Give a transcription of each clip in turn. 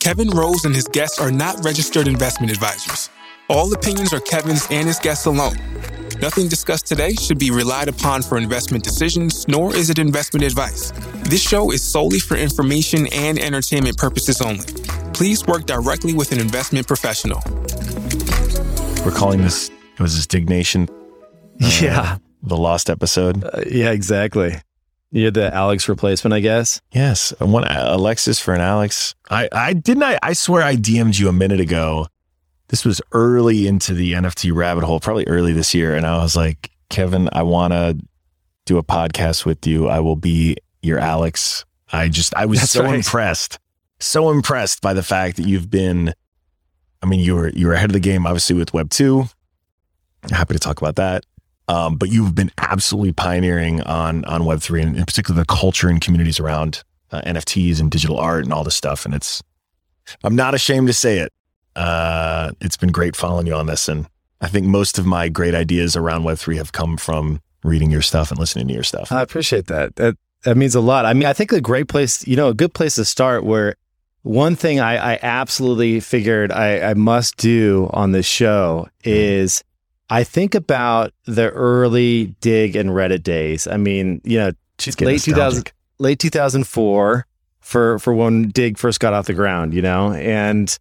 Kevin Rose and his guests are not registered investment advisors. All opinions are Kevin's and his guests alone. Nothing discussed today should be relied upon for investment decisions, nor is it investment advice. This show is solely for information and entertainment purposes only. Please work directly with an investment professional. We're calling this, it was this Dignation. Yeah. The lost episode. Yeah, exactly. You're the Alex replacement, I guess. Yes. I want Alexis for an Alex. I swear I DM'd you a minute ago. This was early into the NFT rabbit hole, probably early this year. And I was like, Kevin, I want to do a podcast with you. I will be your Alex. I was That's so right. impressed by the fact that you've been, you were ahead of the game, obviously, with Web 2. Happy to talk about that. But you've been absolutely pioneering on Web 3 and in particular the culture and communities around NFTs and digital art and all this stuff. And I'm not ashamed to say it. It's been great following you on this. And I think most of my great ideas around Web 3 have come from reading your stuff and listening to your stuff. I appreciate that. That means a lot. I think a great place, a good place to start where one thing I absolutely figured I must do on this show is I think about the early Dig and Reddit days. Late 2004 for when Dig first got off the ground, and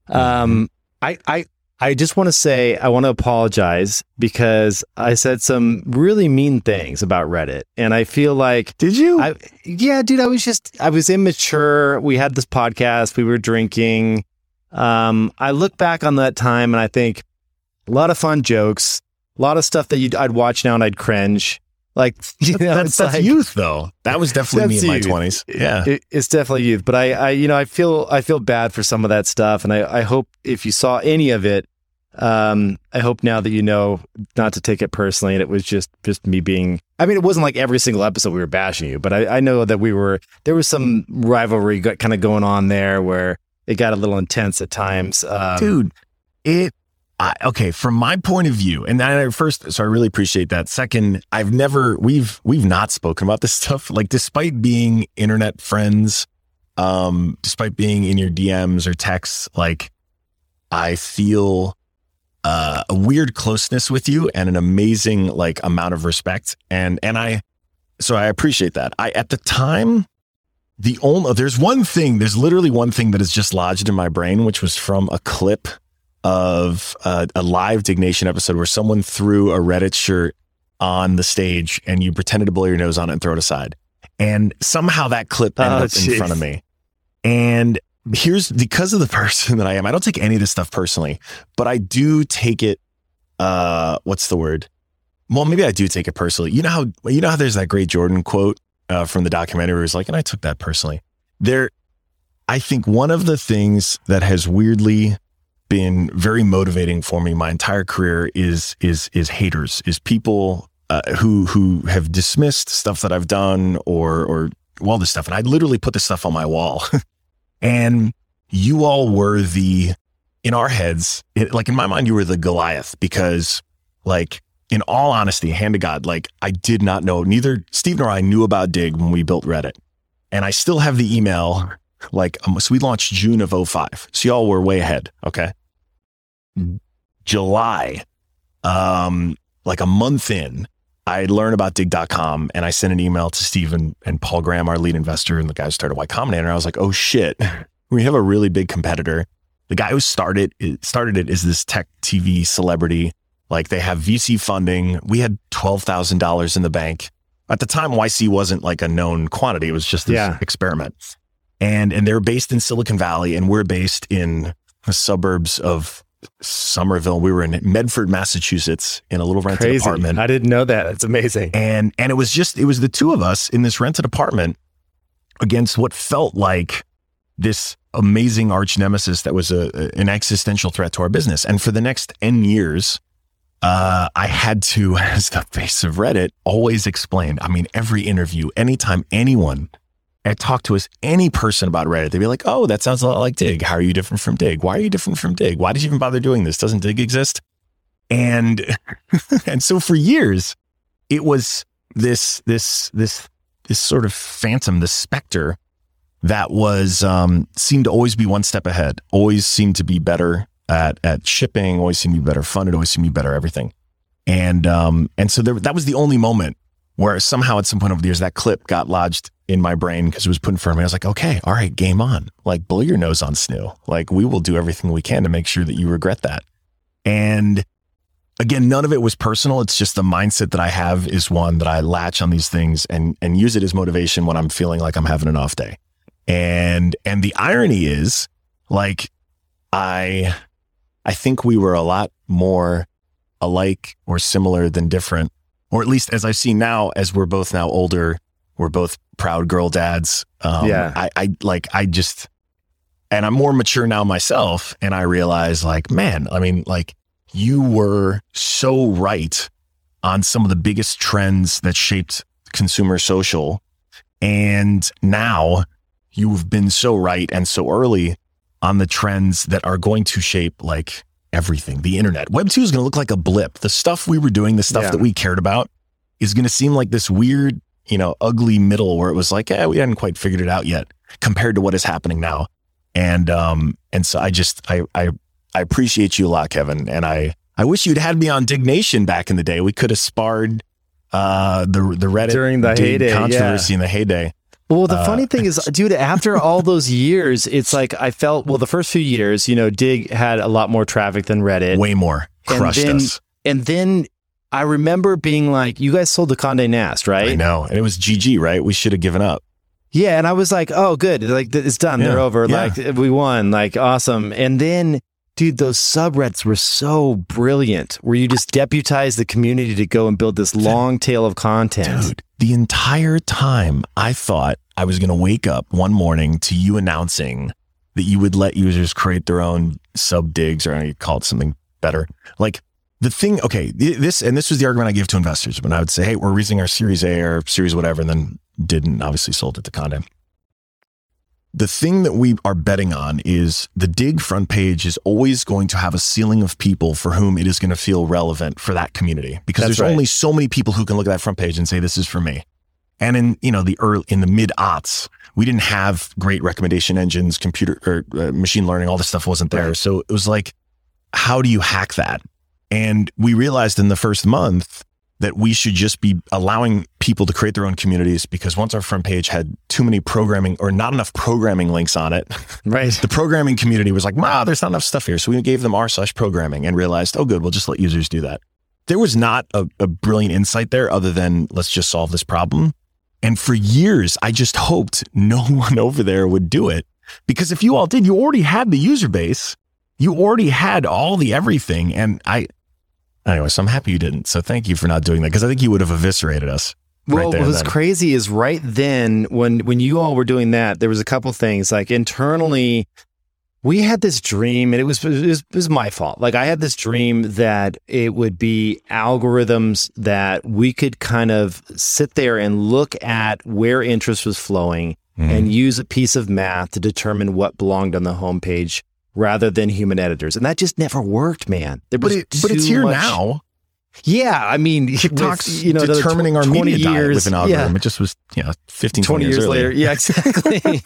I just want to say, I want to apologize because I said some really mean things about Reddit. And I feel like... Did you? Yeah, dude, I was immature. We had this podcast. We were drinking. I look back on that time and I think a lot of fun jokes, a lot of stuff that I'd watch now and I'd cringe. That's youth though. That was definitely me in my 20s. Yeah. It's definitely youth, but I feel bad for some of that stuff. And I hope if you saw any of it, I hope now that you know not to take it personally. And it was just me being, it wasn't like every single episode we were bashing you, but I know that there was some rivalry kind of going on there where it got a little intense at times. Dude, okay, from my point of view, and so I really appreciate that. Second, we've not spoken about this stuff. Like, despite being internet friends, despite being in your DMs or texts, like, I feel a weird closeness with you and an amazing amount of respect, and I appreciate that. At the time, there's literally one thing that is just lodged in my brain, which was from a clip of a live Dignation episode where someone threw a Reddit shirt on the stage and you pretended to blow your nose on it and throw it aside. And somehow that clip ended up in front of me. And because of the person that I am, I don't take any of this stuff personally, but I do take it, what's the word? Well, maybe I do take it personally. You know how there's that great Jordan quote from the documentary where he's like, and I took that personally. I think one of the things that has weirdly been very motivating for me my entire career is haters, is people who have dismissed stuff that I've done or all this stuff. And I literally put this stuff on my wall. And you all were in our heads, in my mind, you were the Goliath because in all honesty, hand to God, I did not know, neither Steve nor I knew about Dig when we built Reddit. And I still have the email, so we launched June of 2005. So y'all were way ahead. Okay. July, a month in, I learned about dig.com and I sent an email to Steve and Paul Graham, our lead investor, and the guy who started Y Combinator. I was like, oh shit, we have a really big competitor. The guy who started it is this tech TV celebrity. They have VC funding. We had $12,000 in the bank. At the time, YC wasn't a known quantity. It was just this experiment. And they're based in Silicon Valley and we're based in the suburbs of Somerville. We were in Medford, Massachusetts in a little rented apartment. I didn't know that. It's amazing. And it was the two of us in this rented apartment against what felt like this amazing arch nemesis that was an existential threat to our business. And for the next N years, I had to, as the face of Reddit, always explain. Every interview, anytime anyone had talked to us, any person about Reddit, they'd be like, oh, that sounds a lot like Dig. How are you different from Dig? Why are you different from Dig? Why did you even bother doing this? Doesn't Dig exist? And so for years, it was this sort of phantom, this specter that was seemed to always be one step ahead, always seemed to be better at shipping, always seemed to be better funded, always seemed to be better everything. And so that was the only moment where somehow at some point over the years, that clip got lodged in my brain because it was put in front of me. I was like, okay, all right, game on. Like, blow your nose on Snoo. Like, we will do everything we can to make sure that you regret that. And again, none of it was personal. It's just the mindset that I have is one that I latch on these things and use it as motivation when I'm feeling like I'm having an off day. And the irony is, like, I think we were a lot more alike or similar than different, or at least as I see now, as we're both now older, we're both proud girl dads. I just, and I'm more mature now myself. And I realize, like, man, I mean, like, you were so right on some of the biggest trends that shaped consumer social. And now you've been so right and so early on the trends that are going to shape, like, everything. The internet. Web 2 is going to look like a blip. The stuff we were doing, the stuff that we cared about is going to seem like this weird, ugly middle where it was like, we hadn't quite figured it out yet compared to what is happening now. And so I appreciate you a lot, Kevin. And I wish you'd had me on Dig Nation back in the day. We could have sparred the Reddit during the Dig heyday, controversy in the heyday. Well, the funny thing is, dude, after all those years, it's like I felt, well, the first few years, Dig had a lot more traffic than Reddit. Way more. Crushed us. And then I remember being like, you guys sold to Condé Nast, right? I know. And it was GG, right? We should have given up. Yeah. And I was like, oh, good. Like, it's done. They're over. Yeah. Like, we won. Like, awesome. And then, dude, those subreddits were so brilliant where you just deputized the community to go and build this long tail of content. Dude, the entire time I thought I was going to wake up one morning to you announcing that you would let users create their own sub digs, or you call it something better. Like, the thing, okay, this was the argument I gave to investors when I would say, hey, we're raising our Series A or Series whatever, and then didn't, obviously sold it to Condé. The thing that we are betting on is the Dig front page is always going to have a ceiling of people for whom it is going to feel relevant for that community, because there's only so many people who can look at that front page and say, this is for me. And in the mid aughts, we didn't have great recommendation engines, computer or machine learning, all this stuff wasn't there. Right. So it was like, how do you hack that? And we realized in the first month that we should just be allowing people to create their own communities, because once our front page had too many programming or not enough programming links on it, right? The programming community was like, there's not enough stuff here. So we gave them r/programming and realized, oh, good, we'll just let users do that. There was not a brilliant insight there other than let's just solve this problem. And for years, I just hoped no one over there would do it, because if you all did, you already had the user base. You already had all the everything. And anyway, so I'm happy you didn't. So thank you for not doing that, because I think you would have eviscerated us. Well, what was crazy is right then when you all were doing that, there was a couple things. Like, internally, we had this dream, and it was my fault. Like, I had this dream that it would be algorithms that we could kind of sit there and look at where interest was flowing and use a piece of math to determine what belonged on the homepage, rather than human editors. And that just never worked, man. But it's here now. Yeah, I mean, TikTok's determining our media diet with an algorithm. It just was 15, 20 years later. Yeah, exactly.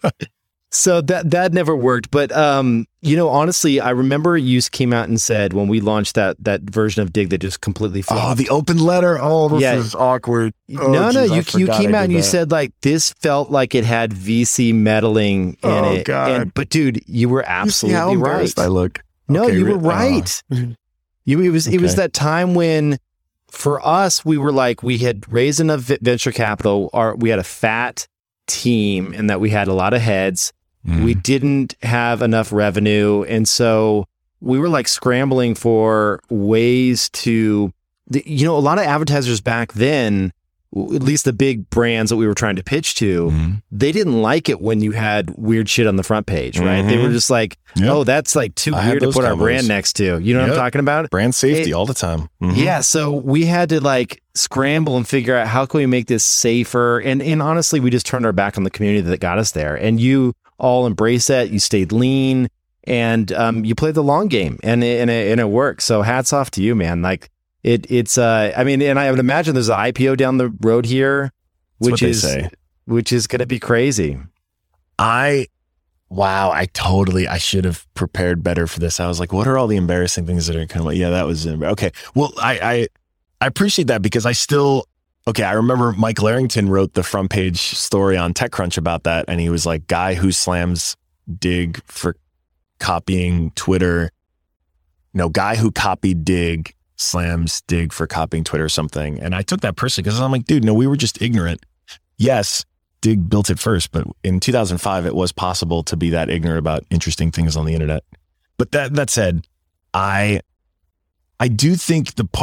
So that never worked. But, honestly, I remember you came out and said when we launched that version of Dig that just completely flopped. Oh, the open letter. Oh, this is awkward. You came out and you said, like, this felt like it had VC meddling in it. God. But dude, you were absolutely right. I look. No, you were right. It was that time when, for us, we were like, we had raised enough venture capital, we had a fat team, and that we had a lot of heads. We didn't have enough revenue. And so we were like scrambling for ways to, a lot of advertisers back then, at least the big brands that we were trying to pitch to, they didn't like it when you had weird shit on the front page, right? They were just like, oh, that's like too weird to put our brand next to. You know what I'm talking about? Brand safety all the time. Yeah. So we had to like scramble and figure out how can we make this safer. And honestly, we just turned our back on the community that got us there. And you all embraced that. You stayed lean, and you played the long game, and it worked. So hats off to you, man. Like, it's I mean, and I would imagine there's an IPO down the road here, which is going to be crazy. I should have prepared better for this. I was like, what are all the embarrassing things that are kind of, yeah, that was, okay. Well, I appreciate that because I remember Mike Larrington wrote the front page story on TechCrunch about that. And he was like, guy who slams Dig for copying Twitter. No, guy who copied Dig slams Dig for copying Twitter or something. And I took that personally because I'm like, dude, no, we were just ignorant. Yes, Dig built it first, but in 2005, it was possible to be that ignorant about interesting things on the internet. But that said, I do think the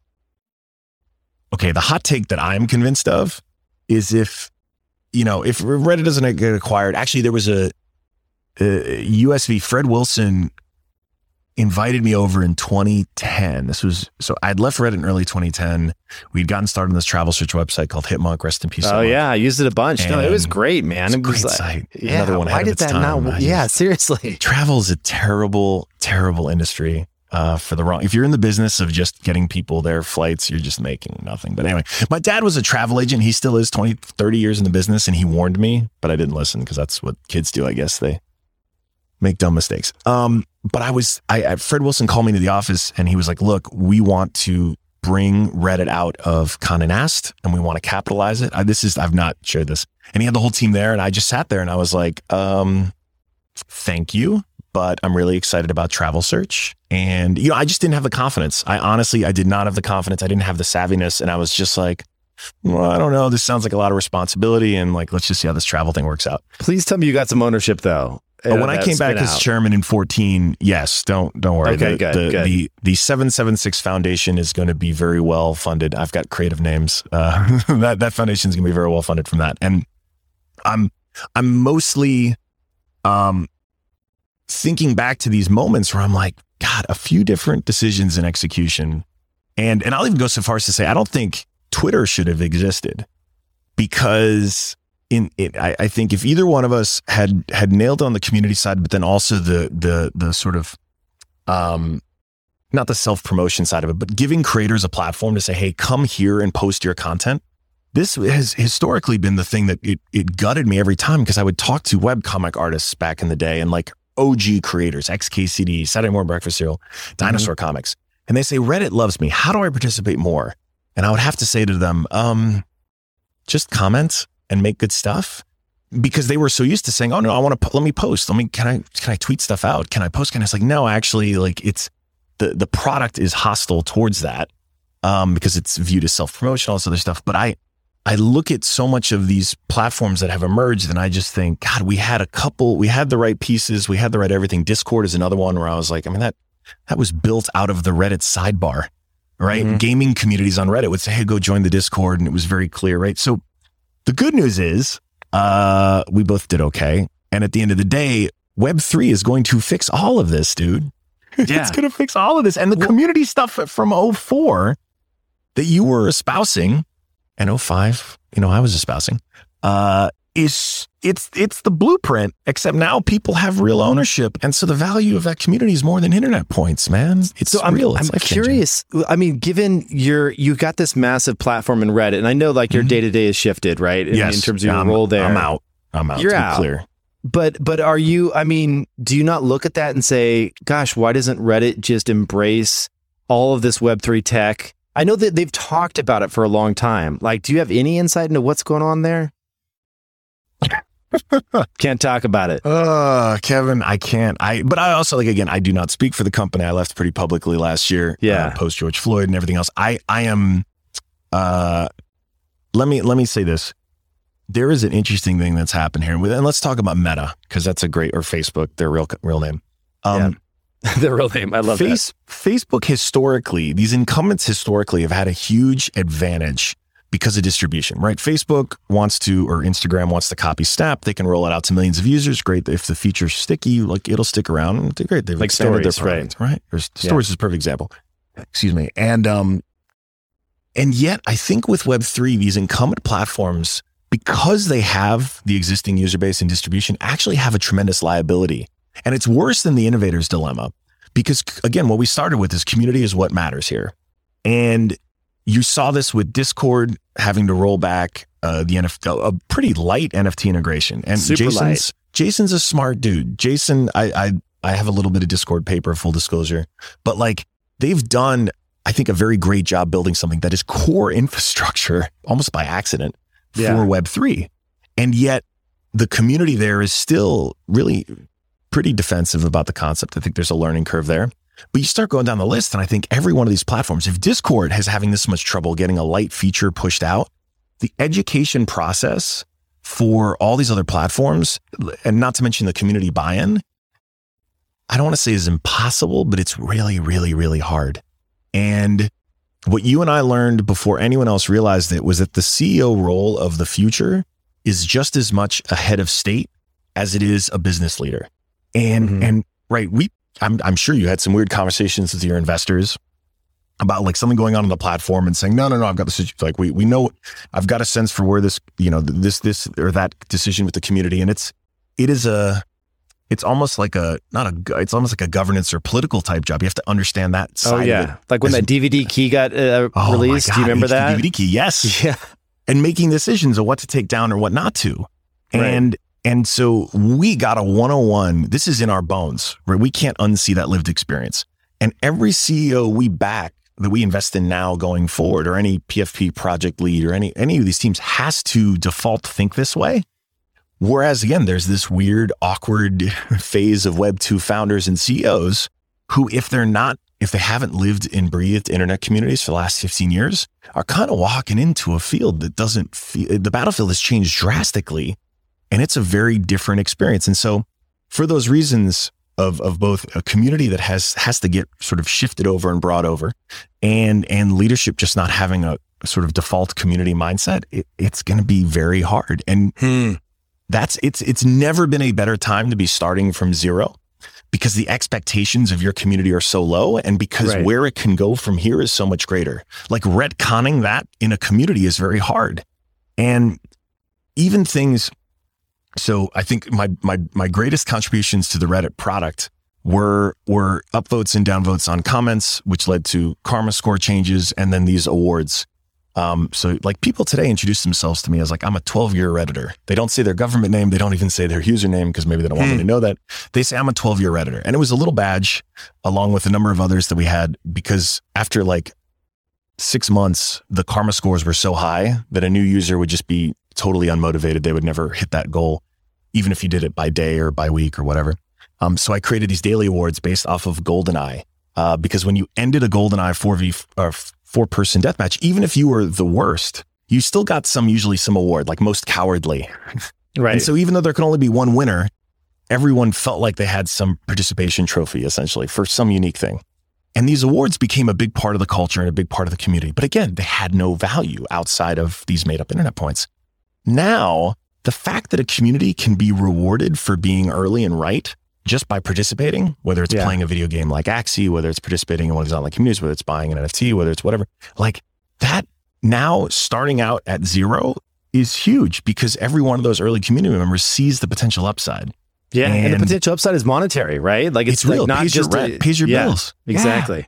hot take that I'm convinced of is if Reddit doesn't get acquired, actually there was a USV, Fred Wilson invited me over in 2010. So I'd left Reddit in early 2010. We'd gotten started on this travel search website called Hitmonk. Rest in peace. Oh yeah, I used it a bunch. No, it was great, man. It was a great site. Yeah, another one ahead of its time. Seriously. Travel is a terrible, terrible industry. If you're in the business of just getting people their flights, you're just making nothing. But anyway, my dad was a travel agent. He still is 20, 30 years in the business. And he warned me, but I didn't listen because that's what kids do. I guess they make dumb mistakes. But Fred Wilson called me to the office and he was like, look, we want to bring Reddit out of Condé Nast and we want to capitalize it. I've not shared this. And he had the whole team there and I just sat there and I was like, thank you. But I'm really excited about Travel Search. And, I just didn't have the confidence. I did not have the confidence. I didn't have the savviness. And I was just like, well, I don't know. This sounds like a lot of responsibility. And like, let's just see how this travel thing works out. Please tell me you got some ownership though. But when I came back as chairman in 2014, yes, don't worry. Okay, good. The 776 Foundation is going to be very well funded. I've got creative names. That foundation is going to be very well funded from that. And I'm mostly, thinking back to these moments where I'm like, God, a few different decisions in execution. And I'll even go so far as to say, I don't think Twitter should have existed because I think if either one of us had nailed on the community side, but then also the sort of, not the self-promotion side of it, but giving creators a platform to say, hey, come here and post your content. This has historically been the thing that it gutted me every time because I would talk to webcomic artists back in the day and like OG creators, XKCD, Saturday Morning Breakfast Cereal, Dinosaur Comics. And they say, Reddit loves me. How do I participate more? And I would have to say to them, just comment and make good stuff. Because they were so used to saying, oh no, let me post. Can I tweet stuff out? Can I post? And it's like, no, actually like it's the product is hostile towards that. Because it's viewed as self-promotion, all this other stuff. But I look at so much of these platforms that have emerged and I just think, God, we had the right pieces. We had the right everything. Discord is another one where I was like, that was built out of the Reddit sidebar, right? Mm-hmm. Gaming communities on Reddit would say, hey, go join the Discord. And it was very clear, right? So the good news is we both did okay. And at the end of the day, Web3 is going to fix all of this, dude. Yeah. It's going to fix all of this. And the community stuff from 2004 that you were espousing, and 2005, I was espousing, it's the blueprint, except now people have real ownership. And so the value of that community is more than internet points, man. It's real. I'm curious. I mean, given you got this massive platform in Reddit, and I know like your day-to-day has shifted, right? In terms of your role there. I'm out. You're out. Clear. But are you, do you not look at that and say, gosh, why doesn't Reddit just embrace all of this Web3 tech? I know that they've talked about it for a long time. Like, do you have any insight into what's going on there? Can't talk about it. Kevin, I can't. But I also, I do not speak for the company. I left pretty publicly last year. Yeah. Post George Floyd and everything else. I am, let me say this. There is an interesting thing that's happened here. And let's talk about Meta, because that's or Facebook, their real name. Their real name. I love that. Facebook historically, these incumbents historically have had a huge advantage because of distribution, right? Facebook wants to, or Instagram wants to copy Snap. They can roll it out to millions of users. Great. If the feature's sticky, it'll stick around. Great. They've expanded their product, right? Stories is a perfect example. Excuse me. And yet I think with Web3, these incumbent platforms, because they have the existing user base and distribution, actually have a tremendous liability. And it's worse than the innovator's dilemma because, again, what we started with is community is what matters here. And you saw this with Discord having to roll back the NFT, a pretty light NFT integration. And Super Jason's Jason's a smart dude. Jason, I have a little bit of Discord paper, full disclosure, but like they've done, I think, a very great job building something that is core infrastructure almost by accident for Web3. And yet the community there is still really pretty defensive about the concept. I think there's a learning curve there. But you start going down the list, and I think every one of these platforms, if Discord is having this much trouble getting a light feature pushed out, the education process for all these other platforms, and not to mention the community buy-in, I don't want to say is impossible, but it's really, really, really hard. And what you and I learned before anyone else realized it was that the CEO role of the future is just as much a head of state as it is a business leader. And right, I'm sure you had some weird conversations with your investors about like something going on the platform and saying, no, I've got this, like we know, I've got a sense for where this, this or that decision with the community. And it's almost like it's almost like a governance or political type job. You have to understand that side of it. Like when that DVD key got released. Do you remember that? DVD key, yes. Yeah. And making decisions of what to take down or what not to. And so we got a 101. This is in our bones, right? We can't unsee that lived experience. And every CEO we back that we invest in now going forward, or any PFP project lead or any of these teams has to default think this way. Whereas again, there's this weird, awkward phase of Web 2 founders and CEOs who, if they haven't lived and breathed internet communities for the last 15 years, are kind of walking into a field that doesn't feel, the battlefield has changed drastically. And it's a very different experience. And so for those reasons of both a community that has to get sort of shifted over and brought over and leadership just not having a sort of default community mindset, it's going to be very hard. And it's never been a better time to be starting from zero because the expectations of your community are so low and because where it can go from here is so much greater. Like retconning that in a community is very hard. And even things... So I think my greatest contributions to the Reddit product were upvotes and downvotes on comments, which led to karma score changes and then these awards. So like people today introduce themselves to me as like, I'm a 12-year Redditor. They don't say their government name. They don't even say their username because maybe they don't want me to know that. They say I'm a 12-year Redditor. And it was a little badge along with a number of others that we had because after like 6 months, the karma scores were so high that a new user would just be totally unmotivated. They would never hit that goal, even if you did it by day or by week or whatever. So I created these daily awards based off of GoldenEye, because when you ended a GoldenEye 4-person deathmatch, even if you were the worst, you still got usually some award, like most cowardly. Right. And so even though there can only be one winner, everyone felt like they had some participation trophy, essentially, for some unique thing. And these awards became a big part of the culture and a big part of the community. But again, they had no value outside of these made up internet points. Now, the fact that a community can be rewarded for being early and right just by participating, whether it's playing a video game like Axie, whether it's participating in one of these online communities, whether it's buying an NFT, whether it's whatever, like that now starting out at zero is huge because every one of those early community members sees the potential upside. Yeah. And the potential upside is monetary, right? Like it's real. Like not just rent, pays your bills. Exactly.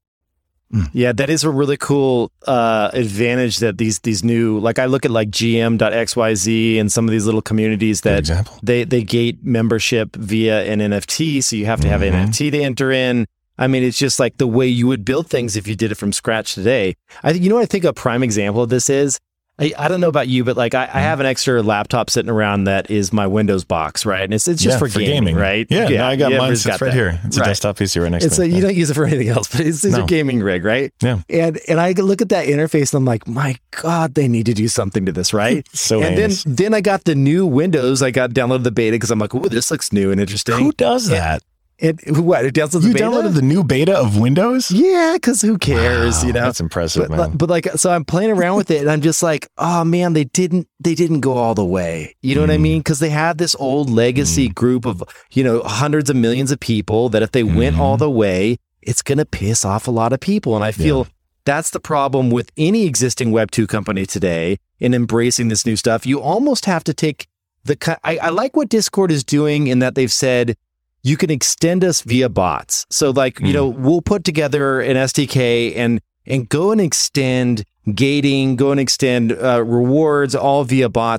Yeah, that is a really cool advantage that these new, like I look at like GM.xyz and some of these little communities that they gate membership via an NFT. So you have to have an NFT to enter in. I mean, it's just like the way you would build things if you did it from scratch today. I think, what I think a prime example of this is, I don't know about you, but like I have an extra laptop sitting around that is my Windows box, right? And it's just for gaming, right? Yeah, no, I got mine. It's right here. It's a desktop PC right next to me. You don't use it for anything else, but it's a gaming rig, right? Yeah. And I look at that interface and I'm like, my God, they need to do something to this, right? Then I got the new Windows. I downloaded the beta because I'm like, oh, this looks new and interesting. Who does that? It downloaded the beta? Downloaded the new beta of Windows? Yeah, because who cares, That's impressive, man. But like, so I'm playing around with it and I'm just like, oh man, they didn't go all the way. You know what I mean? Because they had this old legacy group of, hundreds of millions of people that if they went all the way, it's going to piss off a lot of people. And I feel that's the problem with any existing Web 2 company today in embracing this new stuff. You almost have to take I like what Discord is doing in that they've said, you can extend us via bots. So like, we'll put together an SDK and go and extend gating, go and extend rewards all via bots.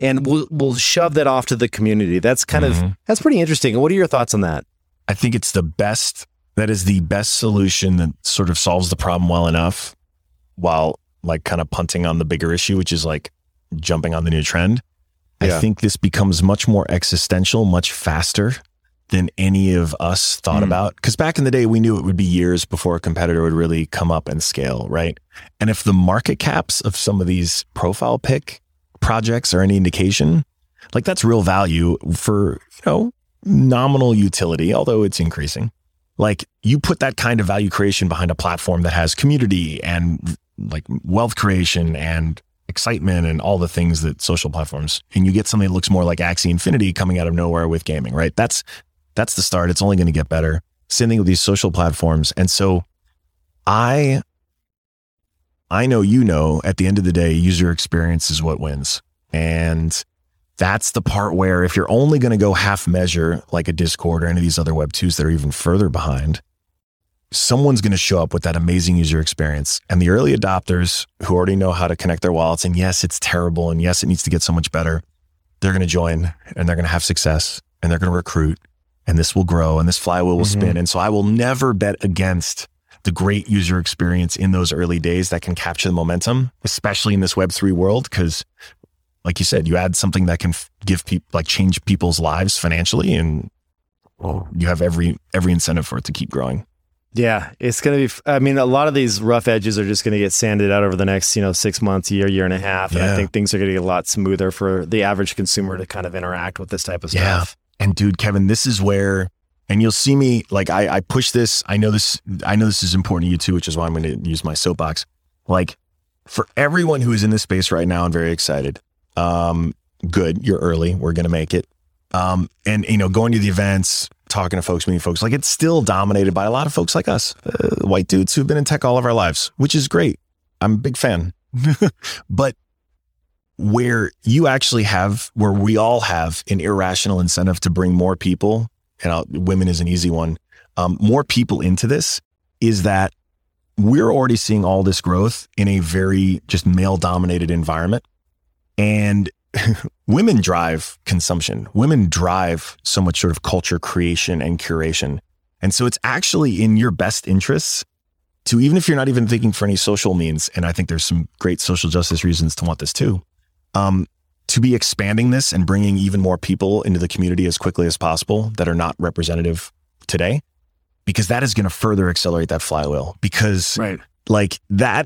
and we'll shove that off to the community. That's kind of, that's pretty interesting. What are your thoughts on that? I think it's that is the best solution that sort of solves the problem well enough while like kind of punting on the bigger issue, which is like jumping on the new trend. I think this becomes much more existential, much faster than any of us thought about. Because back in the day, we knew it would be years before a competitor would really come up and scale, right? And if the market caps of some of these profile pic projects are any indication, like that's real value for, nominal utility, although it's increasing. Like you put that kind of value creation behind a platform that has community and like wealth creation and excitement and all the things that social platforms, and you get something that looks more like Axie Infinity coming out of nowhere with gaming, right? That's the start. It's only going to get better. Same thing with these social platforms. And so I know, at the end of the day, user experience is what wins. And that's the part where if you're only going to go half measure like a Discord or any of these other Web 2s that are even further behind, someone's going to show up with that amazing user experience. And the early adopters who already know how to connect their wallets, and yes, it's terrible, and yes, it needs to get so much better, they're going to join and they're going to have success and they're going to recruit, and this will grow and this flywheel will spin. And so I will never bet against the great user experience in those early days that can capture the momentum, especially in this Web3 world. Because like you said, you add something that can give people, like change people's lives financially, and you have every incentive for it to keep growing. Yeah, it's going to be, I mean, a lot of these rough edges are just going to get sanded out over the next, 6 months, year and a half. And I think things are going to get a lot smoother for the average consumer to kind of interact with this type of stuff. And dude, Kevin, this is where, and you'll see me, like I push this. I know this is important to you too, which is why I'm going to use my soapbox. Like for everyone who is in this space right now, I'm very excited. Good. You're early. We're going to make it. And going to the events, talking to folks, meeting folks, like it's still dominated by a lot of folks like us, white dudes who've been in tech all of our lives, which is great. I'm a big fan. But where we all have an irrational incentive to bring more people, and women is an easy one, more people into this, is that we're already seeing all this growth in a very just male dominated environment. And women drive consumption. Women drive so much sort of culture creation and curation. And so it's actually in your best interests to, even if you're not even thinking for any social means, and I think there's some great social justice reasons to want this too, to be expanding this and bringing even more people into the community as quickly as possible that are not representative today, because that is going to further accelerate that flywheel. Because like that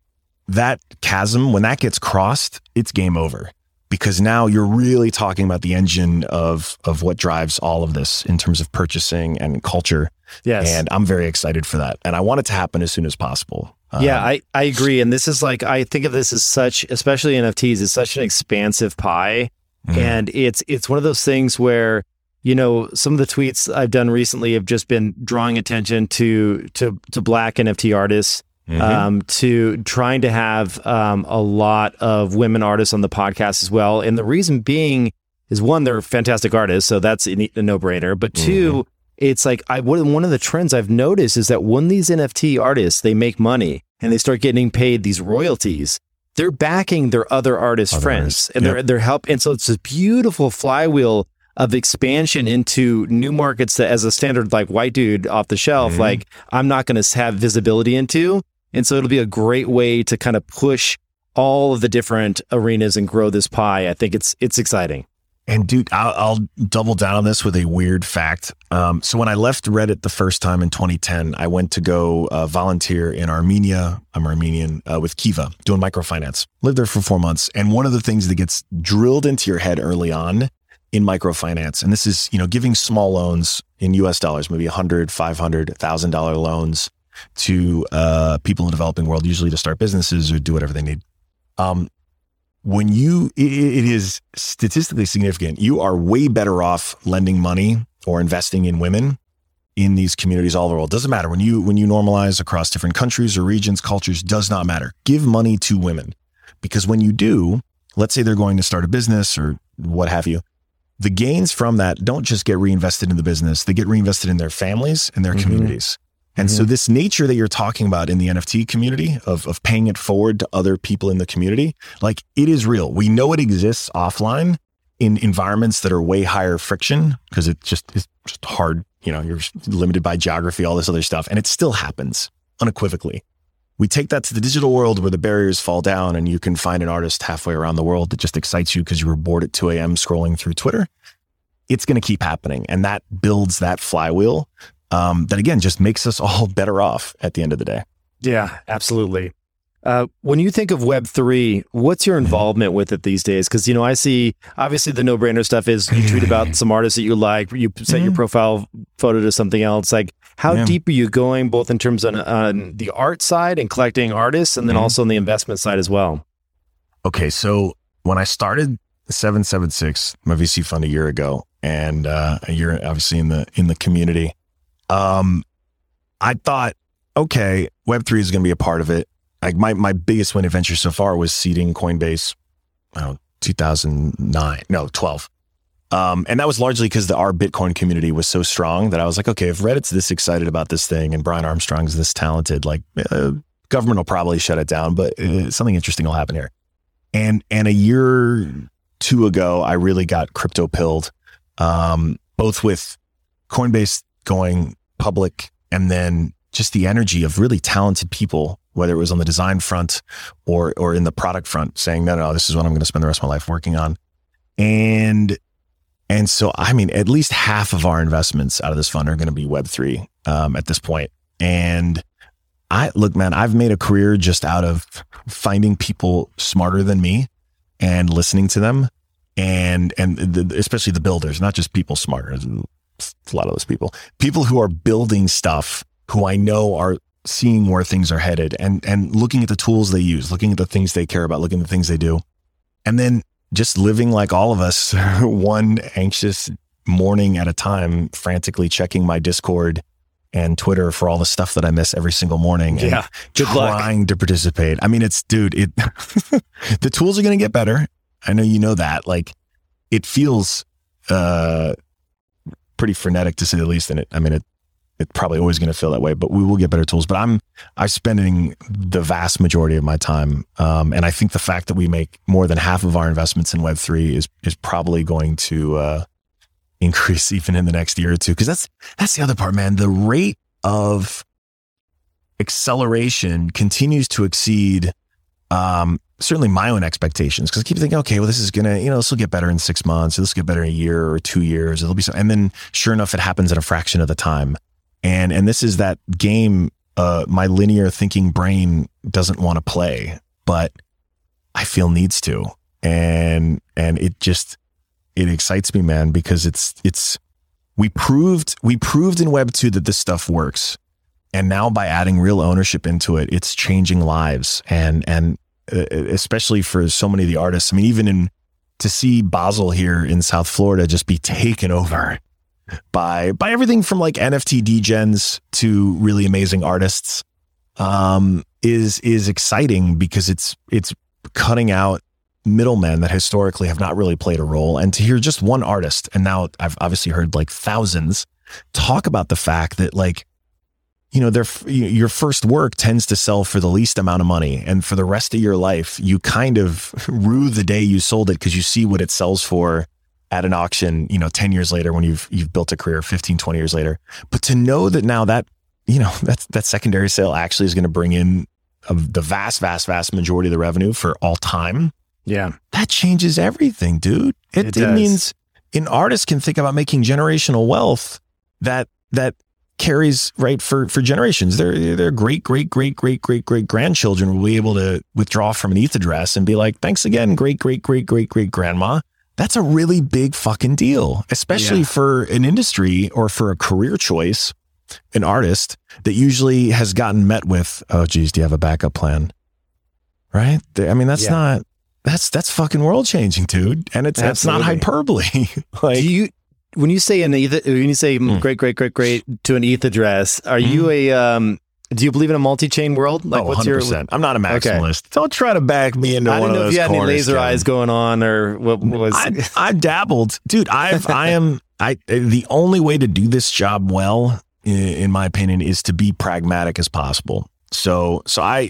chasm, when that gets crossed, it's game over. Because now you're really talking about the engine of what drives all of this in terms of purchasing and culture. Yes. And I'm very excited for that. And I want it to happen as soon as possible. I agree. And this is like, I think of this as such, especially NFTs, is such an expansive pie. And it's one of those things where, some of the tweets I've done recently have just been drawing attention to Black NFT artists, to trying to have a lot of women artists on the podcast as well. And the reason being is, one, they're fantastic artists, so that's a no-brainer. But two, it's like one of the trends I've noticed is that when these NFT artists, they make money and they start getting paid these royalties, they're backing their other artist friends, and they're helping. And so it's this beautiful flywheel of expansion into new markets that, as a standard like white dude off the shelf, like I'm not going to have visibility into. And so it'll be a great way to kind of push all of the different arenas and grow this pie. I think it's exciting. And dude, I'll double down on this with a weird fact. So when I left Reddit the first time in 2010, I went to go volunteer in Armenia. I'm Armenian, with Kiva, doing microfinance. Lived there for 4 months. And one of the things that gets drilled into your head early on in microfinance, and this is, giving small loans in US dollars, maybe $100, $500, $1,000 loans to people in the developing world, usually to start businesses or do whatever they need. It is statistically significant. You are way better off lending money or investing in women in these communities all over the world. Doesn't matter. When you normalize across different countries or regions, cultures, does not matter. Give money to women, because when you do, let's say they're going to start a business or what have you, the gains from that don't just get reinvested in the business. They get reinvested in their families and their communities. And so this nature that you're talking about in the NFT community of paying it forward to other people in the community, like it is real. We know it exists offline in environments that are way higher friction because it's just hard. You know, you're limited by geography, all this other stuff. And it still happens unequivocally. We take that to the digital world where the barriers fall down and you can find an artist halfway around the world that just excites you because you were bored at 2 a.m. scrolling through Twitter. It's going to keep happening. And that builds that flywheel that, again, just makes us all better off at the end of the day. Yeah, absolutely. When you think of Web3, what's your involvement with it these days? Because, you know, I see obviously the no-brainer stuff is you tweet about some artists that you like, you set your profile photo to something else. Like, how deep are you going, both in terms of on the art side and collecting artists, and then also on the investment side as well? Okay, so when I started 776, my VC fund a year ago, and a year obviously in the community, I thought, okay, Web3 is going to be a part of it. Like my biggest win adventure so far was seeding Coinbase, 12. And that was largely because our Bitcoin community was so strong that I was like, okay, if Reddit's this excited about this thing and Brian Armstrong's this talented, like government will probably shut it down, but something interesting will happen here. And a year or two ago, I really got crypto pilled, both with Coinbase going public and then just the energy of really talented people, whether it was on the design front or in the product front, saying, no, this is what I'm going to spend the rest of my life working on. And so, I mean, at least half of our investments out of this fund are going to be Web3 at this point. And look, man, I've made a career just out of finding people smarter than me and listening to them, and especially the builders, not just people smarter. A lot of those people who are building stuff, who I know are seeing where things are headed and looking at the tools they use, looking at the things they care about, looking at the things they do. And then just living like all of us, one anxious morning at a time, frantically checking my Discord and Twitter for all the stuff that I miss every single morning. Yeah. And trying to participate. I mean, the tools are going to get better. I know you know that. Like, it feels pretty frenetic to say the least. And it's probably always going to feel that way, but we will get better tools. But I'm spending the vast majority of my time. And I think the fact that we make more than half of our investments in Web3 is probably going to increase even in the next year or two. Cause that's the other part, man. The rate of acceleration continues to exceed, certainly my own expectations. Cause I keep thinking, okay, well, this is gonna, this will get better in 6 months. This will get better in a year or 2 years. It'll be so, and then sure enough, it happens in a fraction of the time. And this is that game, my linear thinking brain doesn't want to play, but I feel needs to. And it excites me, man, because we proved in Web2 that this stuff works. And now by adding real ownership into it, it's changing lives. And especially for so many of the artists, I mean, even to see Basel here in South Florida just be taken over by everything from like NFT degens to really amazing artists, is exciting because it's cutting out middlemen that historically have not really played a role. And to hear just one artist, and now I've obviously heard like thousands talk about the fact that, like, your first work tends to sell for the least amount of money, and for the rest of your life, you kind of rue the day you sold it because you see what it sells for at an auction, 10 years later when you've built a career, 15, 20 years later. But to know that now that, that secondary sale actually is going to bring in the vast, vast, vast majority of the revenue for all time. Yeah. That changes everything, dude. It means an artist can think about making generational wealth that carries right for generations. Their great grandchildren will be able to withdraw from an ETH address and be like, thanks again, great grandma. That's a really big fucking deal, especially for an industry or for a career choice, an artist that usually has gotten met with, oh geez, do you have a backup plan? Right? I mean, that's fucking world changing, dude. And that's not hyperbole. Like, when you say great to an ETH address, are you do you believe in a multi-chain world? Like, what's 100%. I'm not a maximalist. Okay. Don't try to back me into one of those corners. I didn't know if you had any laser eyes going on or what was. I dabbled, dude. The only way to do this job well in my opinion, is to be pragmatic as possible. So I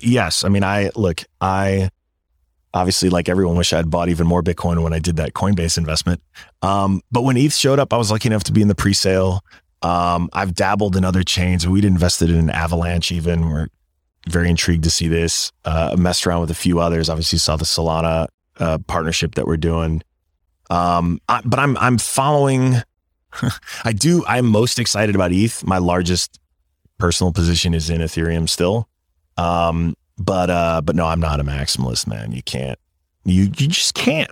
obviously, like everyone, wish I'd bought even more Bitcoin when I did that Coinbase investment. But when ETH showed up, I was lucky enough to be in the pre-sale. I've dabbled in other chains. We'd invested in Avalanche even. We're very intrigued to see this. Messed around with a few others. Obviously saw the Solana partnership that we're doing. But I'm following. I'm most excited about ETH. My largest personal position is in Ethereum still. But no, I'm not a maximalist, man. You can't. You just can't.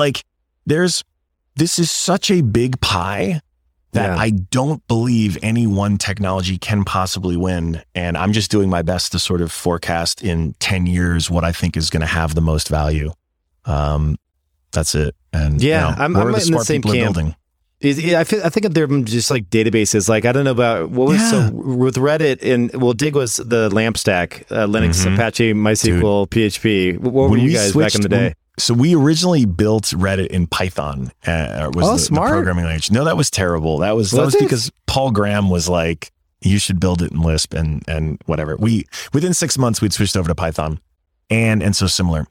This is such a big pie that I don't believe any one technology can possibly win. And I'm just doing my best to sort of forecast in 10 years what I think is going to have the most value. That's it. And I'm in the same camp. I think of them just like databases. Like, I don't know about what was so with Reddit and Dig was the LAMP stack, Linux, Apache, MySQL, PHP. What were you guys back in the day? So we originally built Reddit in Python. Was the programming language. No, that was terrible. That was because Paul Graham was like, you should build it in Lisp and whatever. Within 6 months we'd switched over to Python, and so similar.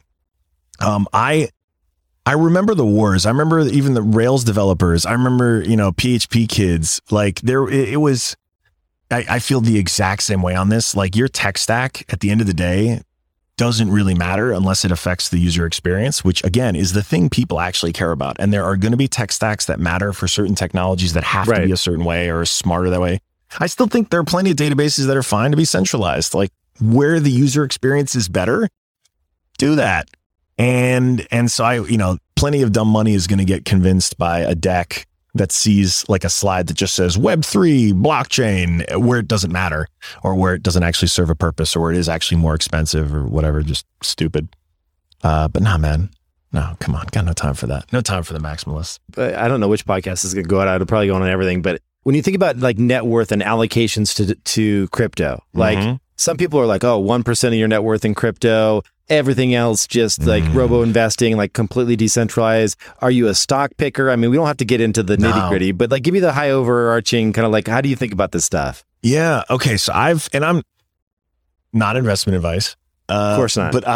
I remember the wars. I remember even the Rails developers. I remember, PHP kids. Like it was, I feel the exact same way on this. Like, your tech stack at the end of the day doesn't really matter unless it affects the user experience, which again is the thing people actually care about. And there are going to be tech stacks that matter for certain technologies that have to be a certain way or smarter that way. I still think there are plenty of databases that are fine to be centralized. Like, where the user experience is better, do that. And so plenty of dumb money is going to get convinced by a deck that sees like a slide that just says Web3 blockchain, where it doesn't matter, or where it doesn't actually serve a purpose, or where it is actually more expensive or whatever, just stupid. But nah, man, no, come on. Got no time for that. No time for the maximalists. But I don't know which podcast is going to go out. It'll probably go on everything. But when you think about like net worth and allocations to crypto, like some people are like, 1% of your net worth in crypto, everything else just like robo investing, like completely decentralized. Are you a stock picker? I mean, we don't have to get into the nitty gritty, but like, give me the high overarching kind of like, how do you think about this stuff? Yeah. Okay. So I'm not investment advice. Of course not. But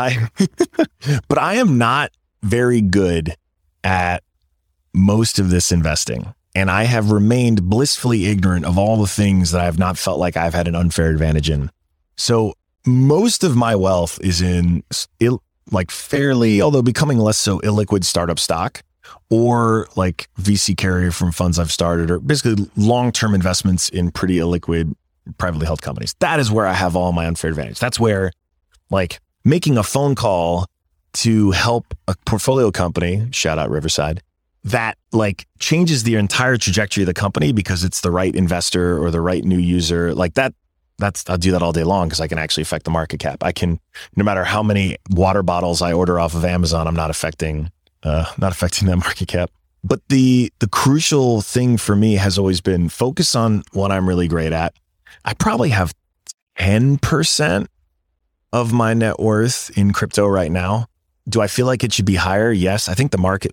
I am not very good at most of this investing. And I have remained blissfully ignorant of all the things that I have not felt like I've had an unfair advantage in. So most of my wealth is in fairly, although becoming less so, illiquid startup stock, or like VC carry from funds I've started, or basically long-term investments in pretty illiquid, privately held companies. That is where I have all my unfair advantage. That's where, like, making a phone call to help a portfolio company, shout out Riverside, that like changes the entire trajectory of the company because it's the right investor or the right new user, like that. I'll do that all day long because I can actually affect the market cap. I can, no matter how many water bottles I order off of Amazon, I'm not affecting that market cap. But the crucial thing for me has always been focus on what I'm really great at. I probably have 10% of my net worth in crypto right now. Do I feel like it should be higher? Yes. I think the market,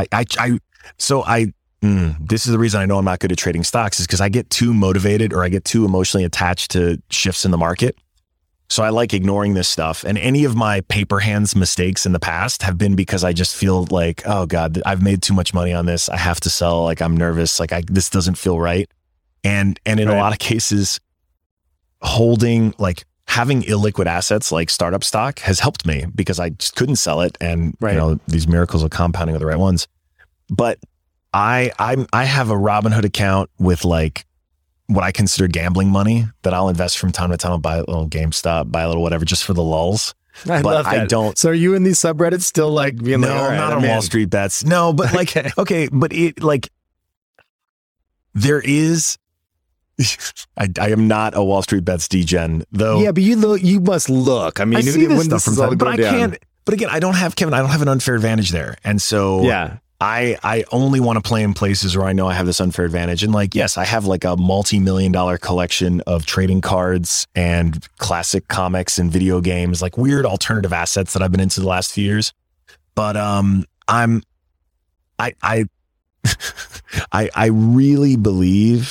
this is the reason I know I'm not good at trading stocks, is because I get too motivated or I get too emotionally attached to shifts in the market. So I like ignoring this stuff. And any of my paper hands mistakes in the past have been because I just feel like, oh God, I've made too much money on this. I have to sell. Like, I'm nervous. Like, this doesn't feel right. And in a lot of cases, having illiquid assets like startup stock has helped me because I just couldn't sell it. And these miracles of compounding are the right ones. But I have a Robinhood account with like what I consider gambling money that I'll invest from time to time. I'll buy a little GameStop, buy a little whatever, just for the lulls. I love that. I don't. So are you in these subreddits still like being no, like, not on Wall Street Bets. No, but like, okay, but it like there is. I am not a Wall Street Bets degen though. Yeah, but you must look. I mean, I see this stuff from time, but I can't. But again, I don't have an unfair advantage there, and so I only want to play in places where I know I have this unfair advantage. And like, yes, I have like a multi-million-dollar collection of trading cards and classic comics and video games, like weird alternative assets that I've been into the last few years. But I really believe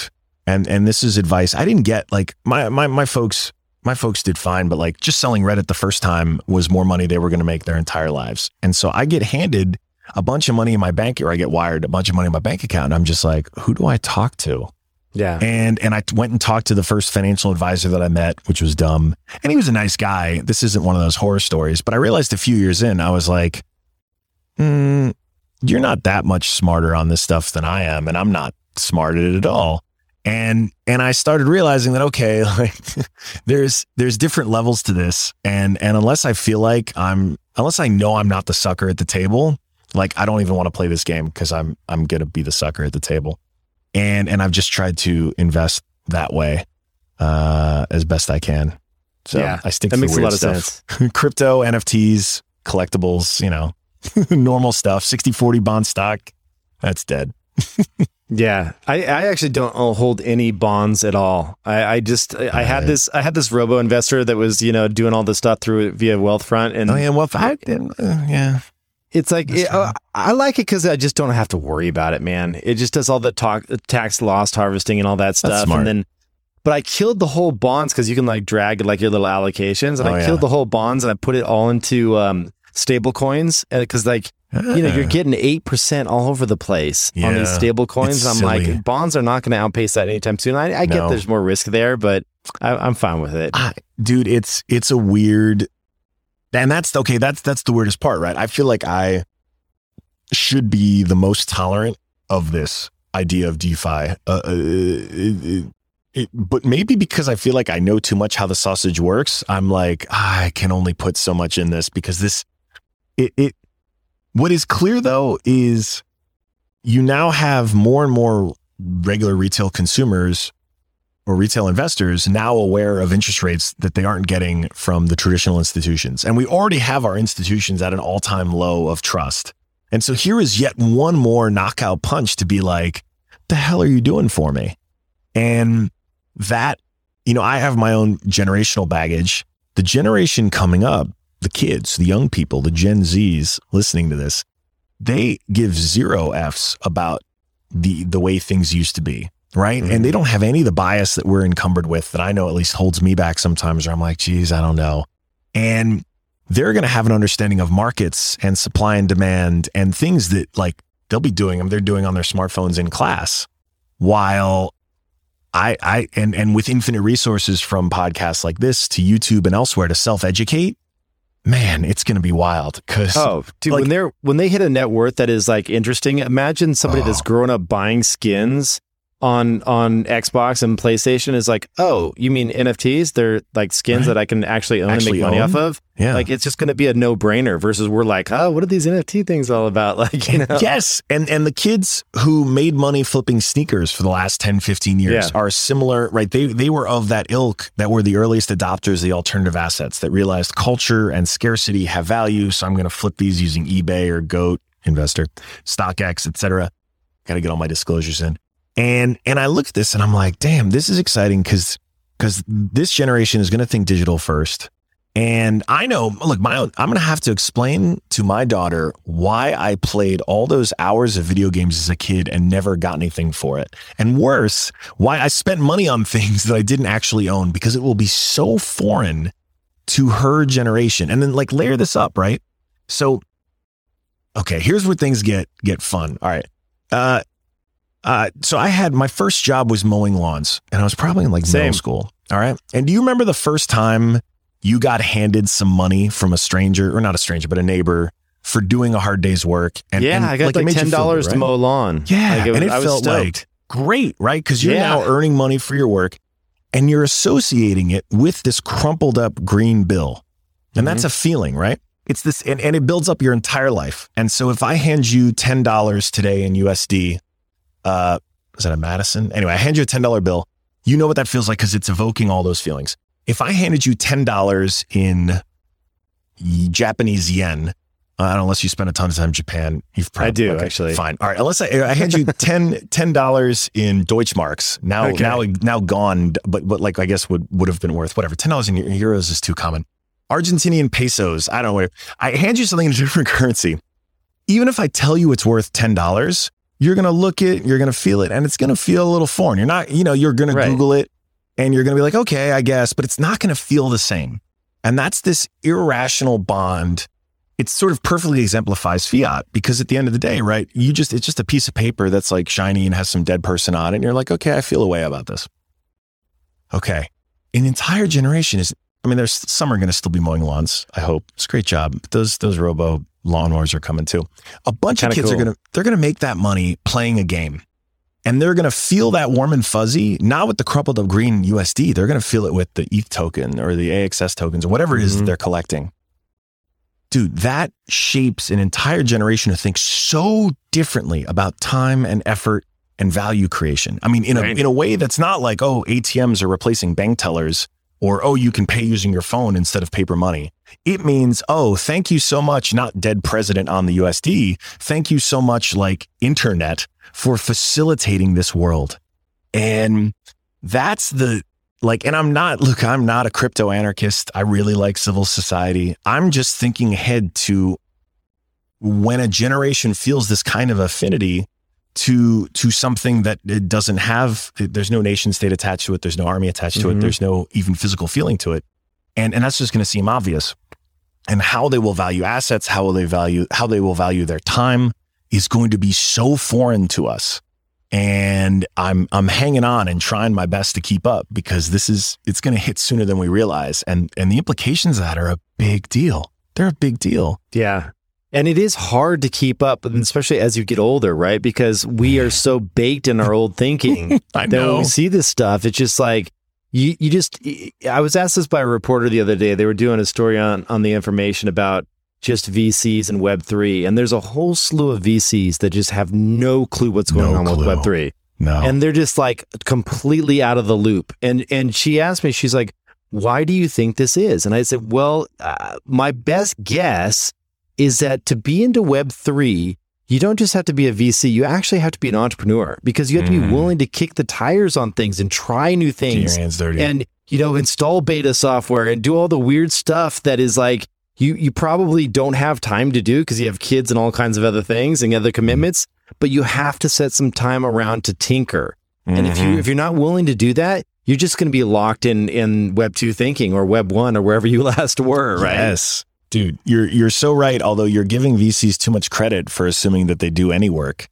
and this is advice I didn't get. Like my folks did fine, but like just selling Reddit the first time was more money they were going to make their entire lives. And so I get handed a bunch of money in my bank, or I get wired a bunch of money in my bank account. And I'm just like, who do I talk to? Yeah. And I went and talked to the first financial advisor that I met, which was dumb. And he was a nice guy. This isn't one of those horror stories, but I realized a few years in, I was like, you're not that much smarter on this stuff than I am. And I'm not smart at it at all. And I started realizing that, okay, like there's different levels to this. And unless I feel like unless I know I'm not the sucker at the table, like I don't even want to play this game because I'm going to be the sucker at the table. And I've just tried to invest that way as best I can. So yeah, I stick to the weird stuff. Crypto, NFTs, collectibles, normal stuff. 60-40 bond stock, that's dead. Yeah, I actually don't hold any bonds at all. I had this robo investor that was doing all this stuff through via Wealthfront, and yeah. It's like, I like it because I just don't have to worry about it, man. It just does all the tax loss harvesting and all that stuff. That's smart. But I killed the whole bonds because you can like drag like your little allocations, and I killed the whole bonds and I put it all into stable coins because like, you're getting 8% all over the place on these stable coins. And I'm like, bonds are not going to outpace that anytime soon. I get there's more risk there, but I'm fine with it. Dude, it's a weird... And that's okay. That's the weirdest part, right? I feel like I should be the most tolerant of this idea of DeFi, but maybe because I feel like I know too much how the sausage works. I'm like, I can only put so much in this because this. What is clear though is you now have more and more regular retail consumers or retail investors now aware of interest rates that they aren't getting from the traditional institutions. And we already have our institutions at an all-time low of trust. And so here is yet one more knockout punch to be like, the hell are you doing for me? And that, I have my own generational baggage. The generation coming up, the kids, the young people, the Gen Zs listening to this, they give 0 Fs about the way things used to be. Right. Mm-hmm. And they don't have any of the bias that we're encumbered with that I know at least holds me back sometimes where I'm like, geez, I don't know. And they're going to have an understanding of markets and supply and demand and things that like they'll be doing them. They're doing on their smartphones in class while and with infinite resources from podcasts like this to YouTube and elsewhere to self-educate. Man, it's going to be wild because dude, when they hit a net worth that is like interesting, imagine somebody that's grown up buying skins on Xbox and PlayStation is like, oh, you mean NFTs? They're like skins that I can actually own and make money off of. Yeah. Like it's just going to be a no-brainer versus we're like, oh, what are these NFT things all about? Like, Yes. And the kids who made money flipping sneakers for the last 10, 15 years are similar, right? They were of that ilk that were the earliest adopters of the alternative assets that realized culture and scarcity have value. So I'm going to flip these using eBay or GOAT, Investor, StockX, etc. Got to get all my disclosures in. And I look at this and I'm like, damn, this is exciting because this generation is going to think digital first. And I know, look, I'm going to have to explain to my daughter why I played all those hours of video games as a kid and never got anything for it. And worse, why I spent money on things that I didn't actually own because it will be so foreign to her generation. And then like layer this up, right? So, okay, here's where things get fun. All right. So I had my first job was mowing lawns and I was probably in like middle school. All right. And do you remember the first time you got handed some money from a stranger or not a stranger, but a neighbor for doing a hard day's work? And I got like $10 to mow a lawn. Yeah. And it felt like great, right? Because you're now earning money for your work and you're associating it with this crumpled up green bill. And that's a feeling, right? It's this, and it builds up your entire life. And so if I hand you $10 today in USD, is that a Madison? Anyway, I hand you a $10 bill. You know what that feels like because it's evoking all those feelings. If I handed you $10 in Japanese yen, I don't know, unless you spend a ton of time in Japan. I do, actually. Fine. All right. Unless I hand you $10 in Deutschmarks, now gone, but like I guess would have been worth whatever. $10 in euros is too common. Argentinian pesos, I don't know. I hand you something in a different currency. Even if I tell you it's worth $10, you're going to look it, you're going to feel it, and it's going to feel a little foreign. You're not, you're going to Google it and you're going to be like, okay, I guess, but it's not going to feel the same. And that's this irrational bond. It sort of perfectly exemplifies fiat, because at the end of the day, right, it's just a piece of paper that's like shiny and has some dead person on it. And you're like, okay, I feel a way about this. Okay. An entire generation there's some are going to still be mowing lawns. I hope. It's a great job. Those robo lawnmowers are coming too. A bunch of kids are going to make that money playing a game, and they're going to feel that warm and fuzzy, not with the crumpled up green USD. They're going to feel it with the ETH token or the AXS tokens or whatever it is that they're collecting. Dude, that shapes an entire generation to think so differently about time and effort and value creation. I mean, in a way that's not like, oh, ATMs are replacing bank tellers, or, oh, you can pay using your phone instead of paper money. It means, oh, thank you so much, not dead president on the USD. Thank you so much, like internet, for facilitating this world. And that's and I'm not a crypto anarchist. I really like civil society. I'm just thinking ahead to when a generation feels this kind of affinity to something that it doesn't have, there's no nation state attached to it. There's no army attached to it. There's no even physical feeling to it. And that's just going to seem obvious. And how they will value assets, how they will value their time is going to be so foreign to us. And I'm hanging on and trying my best to keep up, because it's going to hit sooner than we realize. And the implications of that are a big deal. They're a big deal. Yeah. And it is hard to keep up, especially as you get older, right? Because we are so baked in our old thinking I that know. when we see this stuff, it's just like, I was asked this by a reporter the other day. They were doing a story on the information about just VCs and Web3. And there's a whole slew of VCs that just have no clue what's going on with Web3. No. And they're just like completely out of the loop. And she asked me, she's like, why do you think this is? And I said, well, my best guess is that to be into Web3, you don't just have to be a VC, you actually have to be an entrepreneur, because you have to be willing to kick the tires on things and try new things. Get your hands dirty. And, install beta software and do all the weird stuff that is like, you probably don't have time to do because you have kids and all kinds of other things and other commitments, but you have to set some time around to tinker. And if you're not willing to do that, you're just going to be locked in Web 2 thinking or Web 1 or wherever you last were, right? Yes. Dude, you're so right, although you're giving VCs too much credit for assuming that they do any work.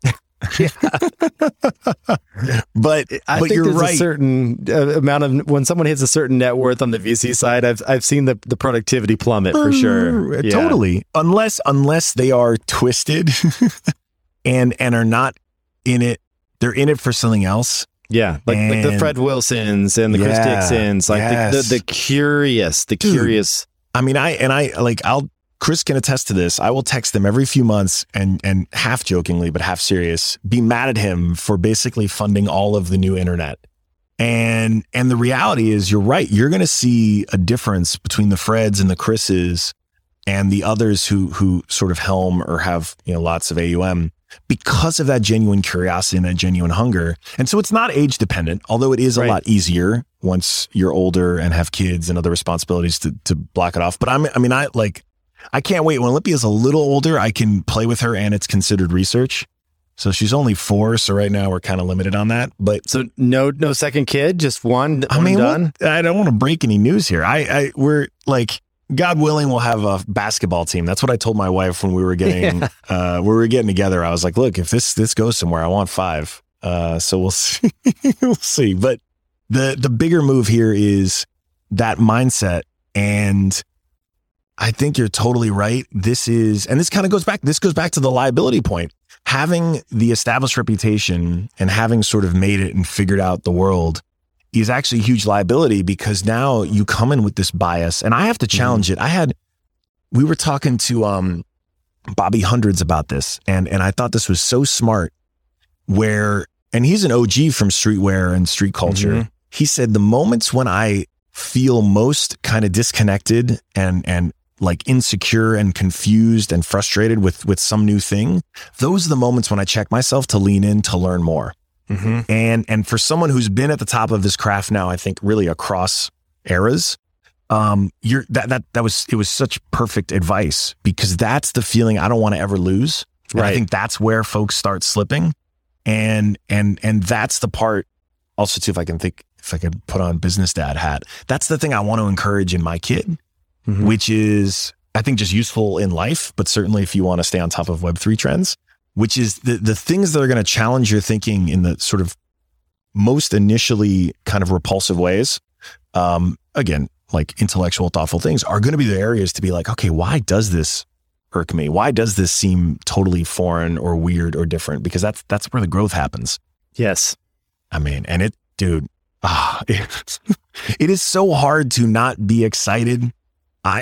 But I think you're there's right. a certain amount of, when someone hits a certain net worth on the VC side, I've seen the productivity plummet for sure. Yeah. Totally. Unless they are twisted and are not in it, they're in it for something else. Yeah, like the Fred Wilsons and the Chris Dixons, like the curious. I mean, Chris can attest to this. I will text them every few months and half jokingly, but half serious, be mad at him for basically funding all of the new internet. And the reality is, you're right. You're going to see a difference between the Freds and the Chris's and the others who sort of helm or have, lots of AUM because of that genuine curiosity and that genuine hunger. And so it's not age dependent, although it is a lot easier once you're older and have kids and other responsibilities to block it off. But I can't wait. When Olympia's a little older, I can play with her and it's considered research. So she's only 4. So right now we're kind of limited on that, but so no second kid, just one. Done. I don't want to break any news here. We're like, God willing, we'll have a basketball team. That's what I told my wife when we were getting together. I was like, look, if this goes somewhere, I want 5. So we'll see. We'll see. But the bigger move here is that mindset. And I think you're totally right. This goes back to the liability point. Having the established reputation and having sort of made it and figured out the world is actually a huge liability, because now you come in with this bias, and I have to challenge it. We were talking to Bobby Hundreds about this, and I thought this was so smart, and he's an OG from streetwear and street culture. He said, the moments when I feel most kind of disconnected and like insecure and confused and frustrated with some new thing, those are the moments when I check myself to lean in to learn more. And for someone who's been at the top of this craft now, I think really across eras, it was such perfect advice, because that's the feeling I don't want to ever lose. And I think that's where folks start slipping. And that's the part also too, if I could put on business dad hat, that's the thing I want to encourage in my kid, which is, I think, just useful in life, but certainly if you want to stay on top of Web3 trends, which is the things that are going to challenge your thinking in the sort of most initially kind of repulsive ways. Again, like intellectual, thoughtful things are going to be the areas to be like, okay, why does this irk me? Why does this seem totally foreign or weird or different? Because that's where the growth happens. Yes. I mean, and it is so hard to not be excited. I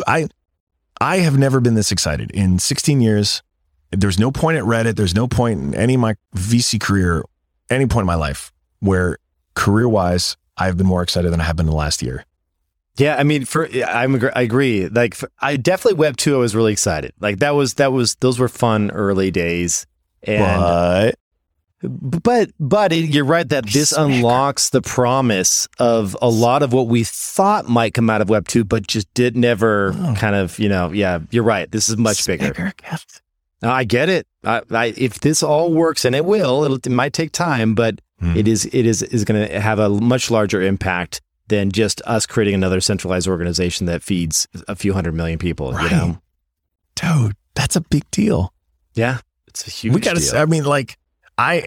have never been this excited in 16 years. There's no point at Reddit. There's no point in any of my VC career, any point in my life where career-wise, I've been more excited than I have been in the last year. Yeah, I mean, I agree. Like, I definitely Web 2. I was really excited. Like those were fun early days. And but you're right that this unlocks the promise of a lot of what we thought might come out of Web 2, but just never kind of, yeah, you're right. This is much bigger. I get it. If this all works, and it will, it might take time, but it is going to have a much larger impact than just us creating another centralized organization that feeds a few 100 million people. Right. Dude, that's a big deal. Yeah, it's a huge deal. I mean, like, I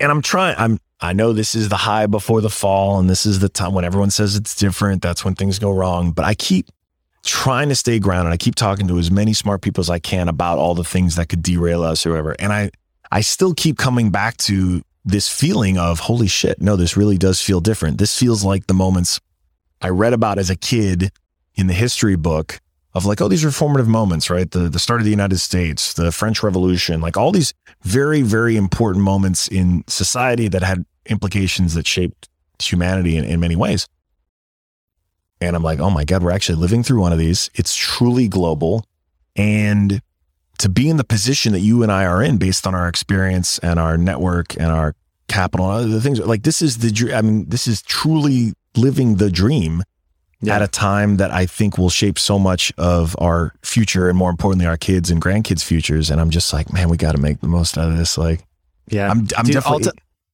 know this is the high before the fall, and this is the time when everyone says it's different. That's when things go wrong. But I keep trying to stay grounded. I keep talking to as many smart people as I can about all the things that could derail us or whatever. And I still keep coming back to this feeling of, holy shit, no, this really does feel different. This feels like the moments I read about as a kid in the history book of like, oh, these are formative moments, right? The start of the United States, the French Revolution, like all these very, very important moments in society that had implications that shaped humanity in many ways. And I'm like, oh my God, we're actually living through one of these. It's truly global. And to be in the position that you and I are in based on our experience and our network and our capital and other things, like this is this is truly living the dream at a time that I think will shape so much of our future and more importantly, our kids and grandkids' futures. And I'm just like, man, we got to make the most out of this. Like, yeah, I'm definitely...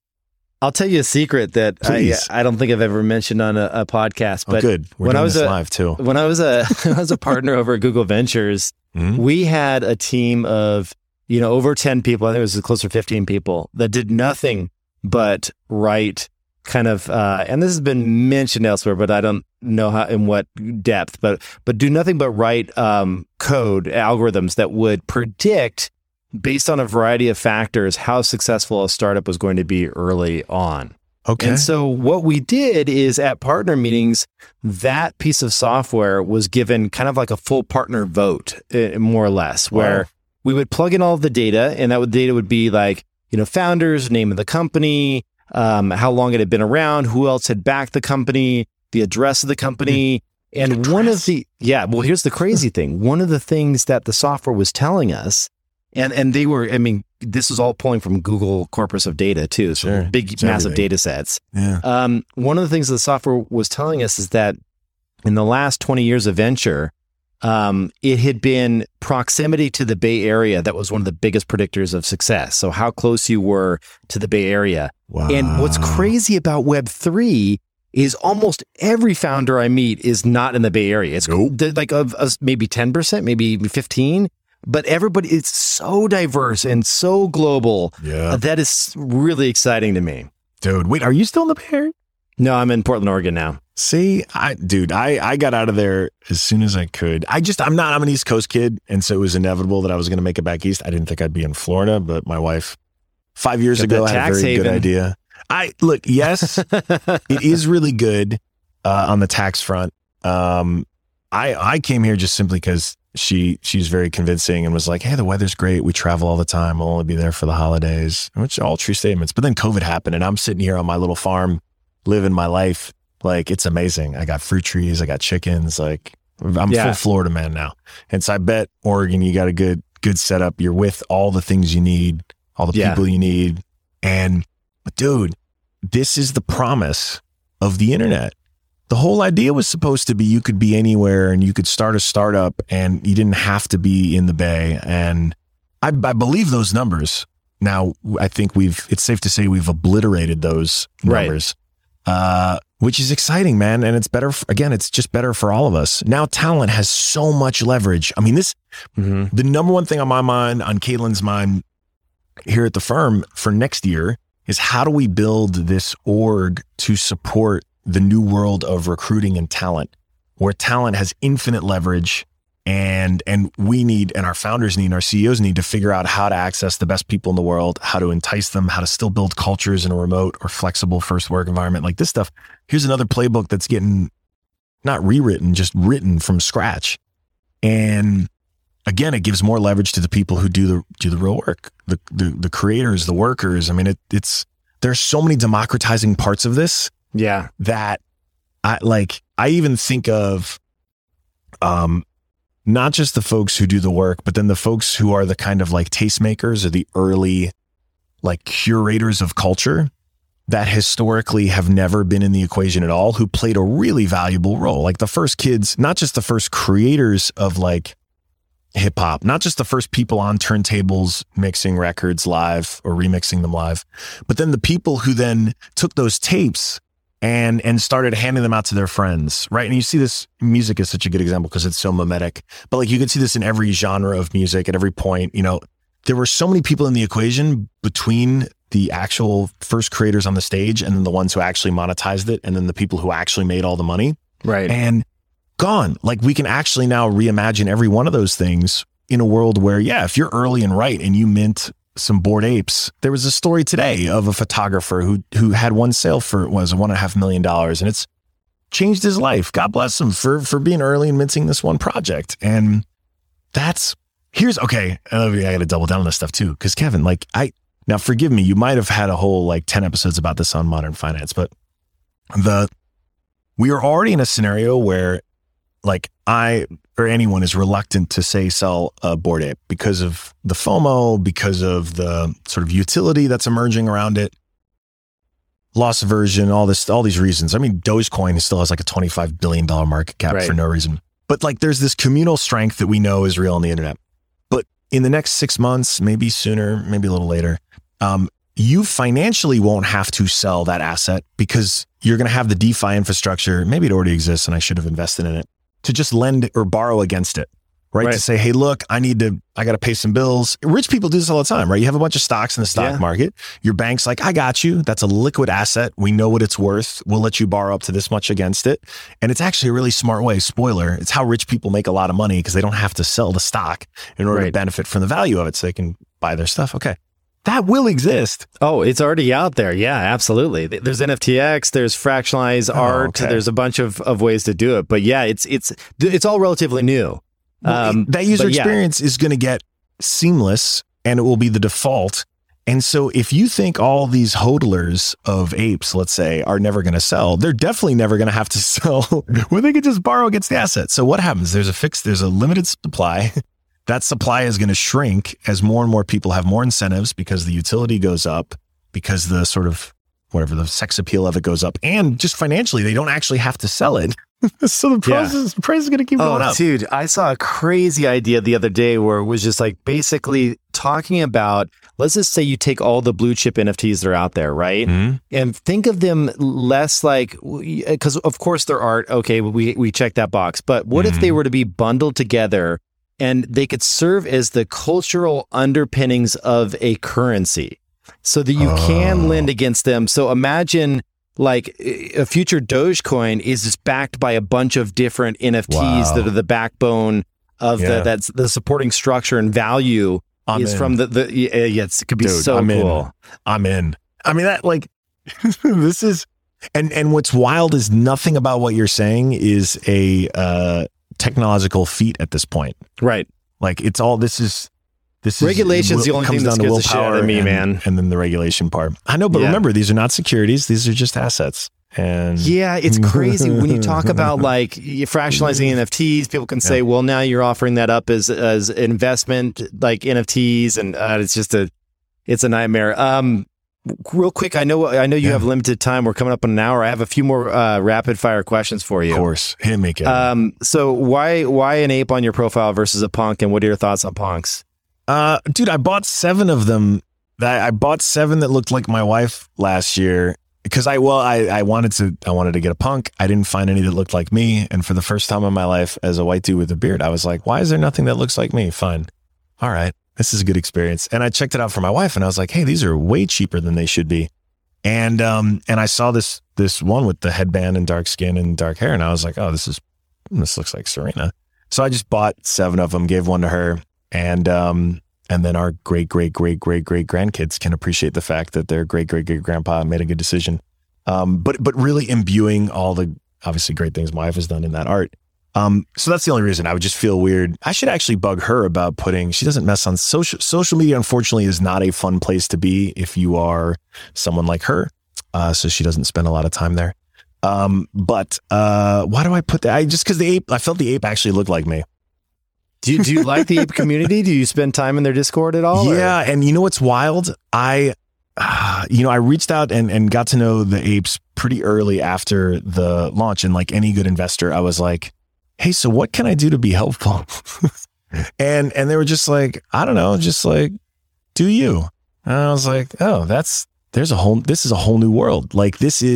I'll tell you a secret that I don't think I've ever mentioned on a podcast. But good. We're doing this live too. When I was a partner over at Google Ventures, we had a team of over 10 people. I think it was closer to 15 people that did nothing but write kind of. And this has been mentioned elsewhere, but I don't know how in what depth. But do nothing but write code algorithms that would predict, based on a variety of factors, how successful a startup was going to be early on. Okay. And so what we did is at partner meetings, that piece of software was given kind of like a full partner vote, more or less, where we would plug in all of the data, and that data would be like, founders, name of the company, how long it had been around, who else had backed the company, the address of the company. And here's the crazy thing. One of the things that the software was telling us, and they were, this was all pulling from Google corpus of data too. So massive data sets. Yeah. One of the things the software was telling us is that in the last 20 years of venture, it had been proximity to the Bay Area that was one of the biggest predictors of success. So how close you were to the Bay Area. Wow. And what's crazy about Web3 is almost every founder I meet is not in the Bay Area. It's like of maybe 10%, maybe 15%. But everybody, it's so diverse and so global. Yeah. That is really exciting to me. Dude, wait, are you still in the Bay Area? No, I'm in Portland, Oregon now. See, I got out of there as soon as I could. I'm an East Coast kid. And so it was inevitable that I was going to make it back East. I didn't think I'd be in Florida, but my wife 5 years ago had a very good idea. Yes, it is really good on the tax front. I came here just simply because she's very convincing and was like, hey, the weather's great. We travel all the time. We'll only be there for the holidays, which are all true statements. But then COVID happened and I'm sitting here on my little farm, living my life. Like, it's amazing. I got fruit trees. I got chickens. Like, I'm full Florida man now. And so I bet Oregon, you got a good setup. You're with all the things you need, all the people you need. But dude, this is the promise of the internet. The whole idea was supposed to be you could be anywhere and you could start a startup and you didn't have to be in the Bay. And I believe those numbers. Now, I think it's safe to say we've obliterated those numbers, which is exciting, man. And it's better, it's just better for all of us. Now, talent has so much leverage. I mean, the number one thing on my mind, on Caitlin's mind here at the firm for next year is how do we build this org to support the new world of recruiting and talent, where talent has infinite leverage. And we need, and our founders need, and our CEOs need to figure out how to access the best people in the world, how to entice them, how to still build cultures in a remote or flexible first work environment. Like this stuff, here's another playbook that's getting not rewritten, just written from scratch. And again, it gives more leverage to the people who do the real work, the creators, the workers. I mean, there's so many democratizing parts of this. Yeah. That I even think of, not just the folks who do the work, but then the folks who are the kind of like tastemakers or the early like curators of culture that historically have never been in the equation at all, who played a really valuable role. Like the first kids, not just the first creators of like hip hop, not just the first people on turntables mixing records live or remixing them live, but then the people who then took those tapes and started handing them out to their friends, right? And you see this, music is such a good example because it's so mimetic, but like you could see this in every genre of music at every point. You know, there were so many people in the equation between the actual first creators on the stage and then the ones who actually monetized it and then the people who actually made all the money. Right. And gone. Like we can actually now reimagine every one of those things in a world where, yeah, if you're early and right and you mint some Bored Apes. There was a story today of a photographer who had one sale for $1.5 million, and it's changed his life. God bless him for being early and minting this one project. And I got to double down on this stuff too, because Kevin, now forgive me, you might have had a whole 10 episodes about this on Modern Finance, but we are already in a scenario where I or anyone is reluctant to sell a Bored Ape because of the FOMO, because of the sort of utility that's emerging around it, loss aversion, all these reasons. I mean, Dogecoin still has a $25 billion market cap for no reason. But there's this communal strength that we know is real on the internet. But in the next 6 months, maybe sooner, maybe a little later, you financially won't have to sell that asset because you're going to have the DeFi infrastructure. Maybe it already exists and I should have invested in it, to just lend or borrow against it, right? To say, hey, look, I got to pay some bills. Rich people do this all the time, right? You have a bunch of stocks in the stock market. Your bank's like, I got you. That's a liquid asset. We know what it's worth. We'll let you borrow up to this much against it. And it's actually a really smart way. Spoiler, it's how rich people make a lot of money because they don't have to sell the stock in order to benefit from the value of it so they can buy their stuff. Okay. That will exist. Oh, it's already out there. Yeah, absolutely. There's NFTX, there's fractionalized art, there's a bunch of ways to do it. But yeah, it's all relatively new. That user experience is going to get seamless and it will be the default. And so if you think all these hodlers of apes, let's say, are never going to sell, they're definitely never going to have to sell where they could just borrow against the asset. So what happens? There's a limited supply. That supply is going to shrink as more and more people have more incentives because the utility goes up, because the sort of the sex appeal of it goes up, and just financially, they don't actually have to sell it. So the price is going to keep going up. Dude, I saw a crazy idea the other day where it was just basically talking about, let's just say you take all the blue chip NFTs that are out there, right? Mm-hmm. And think of them less because of course they're art. Okay, we check that box. But what if they were to be bundled together and they could serve as the cultural underpinnings of a currency so that you can lend against them? So imagine a future Dogecoin is just backed by a bunch of different NFTs that are the backbone of that's the supporting structure and value from it could be cool. I'm in. I mean, that this is, and what's wild is nothing about what you're saying is a, technological feat at this point, right? It's all this is regulation's the only thing that scares the shit out of me, man. And then the regulation part. I know, but remember, these are not securities; these are just assets. And it's crazy when you talk about fractionalizing NFTs. People can say, "Well, now you're offering that up as investment, NFTs," and it's a nightmare. Real quick, I know you have limited time. We're coming up on an hour. I have a few more rapid fire questions for you. Of course. Hit me, Kevin. So why an ape on your profile versus a punk, and what are your thoughts on punks? Dude, I bought 7 of them. I bought 7 that looked like my wife last year because I wanted to get a punk. I didn't find any that looked like me. And for the first time in my life as a white dude with a beard, I was like, why is there nothing that looks like me? Fine. All right. This is a good experience. And I checked it out for my wife and I was like, hey, these are way cheaper than they should be. And I saw this one with the headband and dark skin and dark hair. And I was like, oh, this looks like Serena. So I just bought 7 of them, gave one to her. And then our great grandkids can appreciate the fact that their great grandpa made a good decision. But really imbuing all the obviously great things my wife has done in that art. So that's the only reason I would just feel weird. I should actually bug her about she doesn't mess on social media. Unfortunately is not a fun place to be if you are someone like her. So she doesn't spend a lot of time there. But why do I put that? Because I felt the ape actually looked like me. Do you like the ape community? Do you spend time in their Discord at all? Yeah. Or? And you know what's wild? I reached out and got to know the apes pretty early after the launch. And like any good investor, I was like, hey, so what can I do to be helpful? and they were just like, I don't know, just like, do you? And I was like, oh, this is a whole new world. Like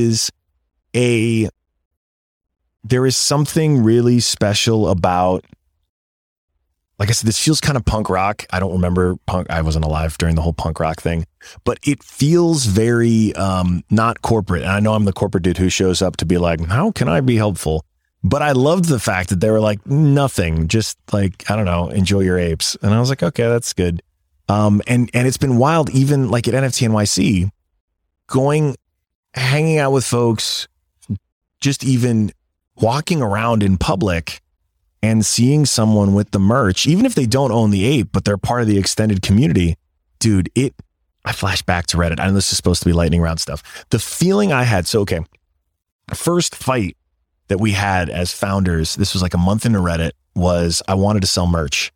there is something really special about, like I said, this feels kind of punk rock. I don't remember punk. I wasn't alive during the whole punk rock thing, but it feels very not corporate. And I know I'm the corporate dude who shows up to be like, how can I be helpful? But I loved the fact that they were like, nothing, just like, I don't know, enjoy your apes. And I was like, okay, that's good. And it's been wild, even like at NFT NYC, hanging out with folks, just even walking around in public and seeing someone with the merch, even if they don't own the ape, but they're part of the extended community, dude, I flash back to Reddit. I know this is supposed to be lightning round stuff. The feeling I had, first fight that we had as founders, this was like a month into Reddit, was I wanted to sell merch.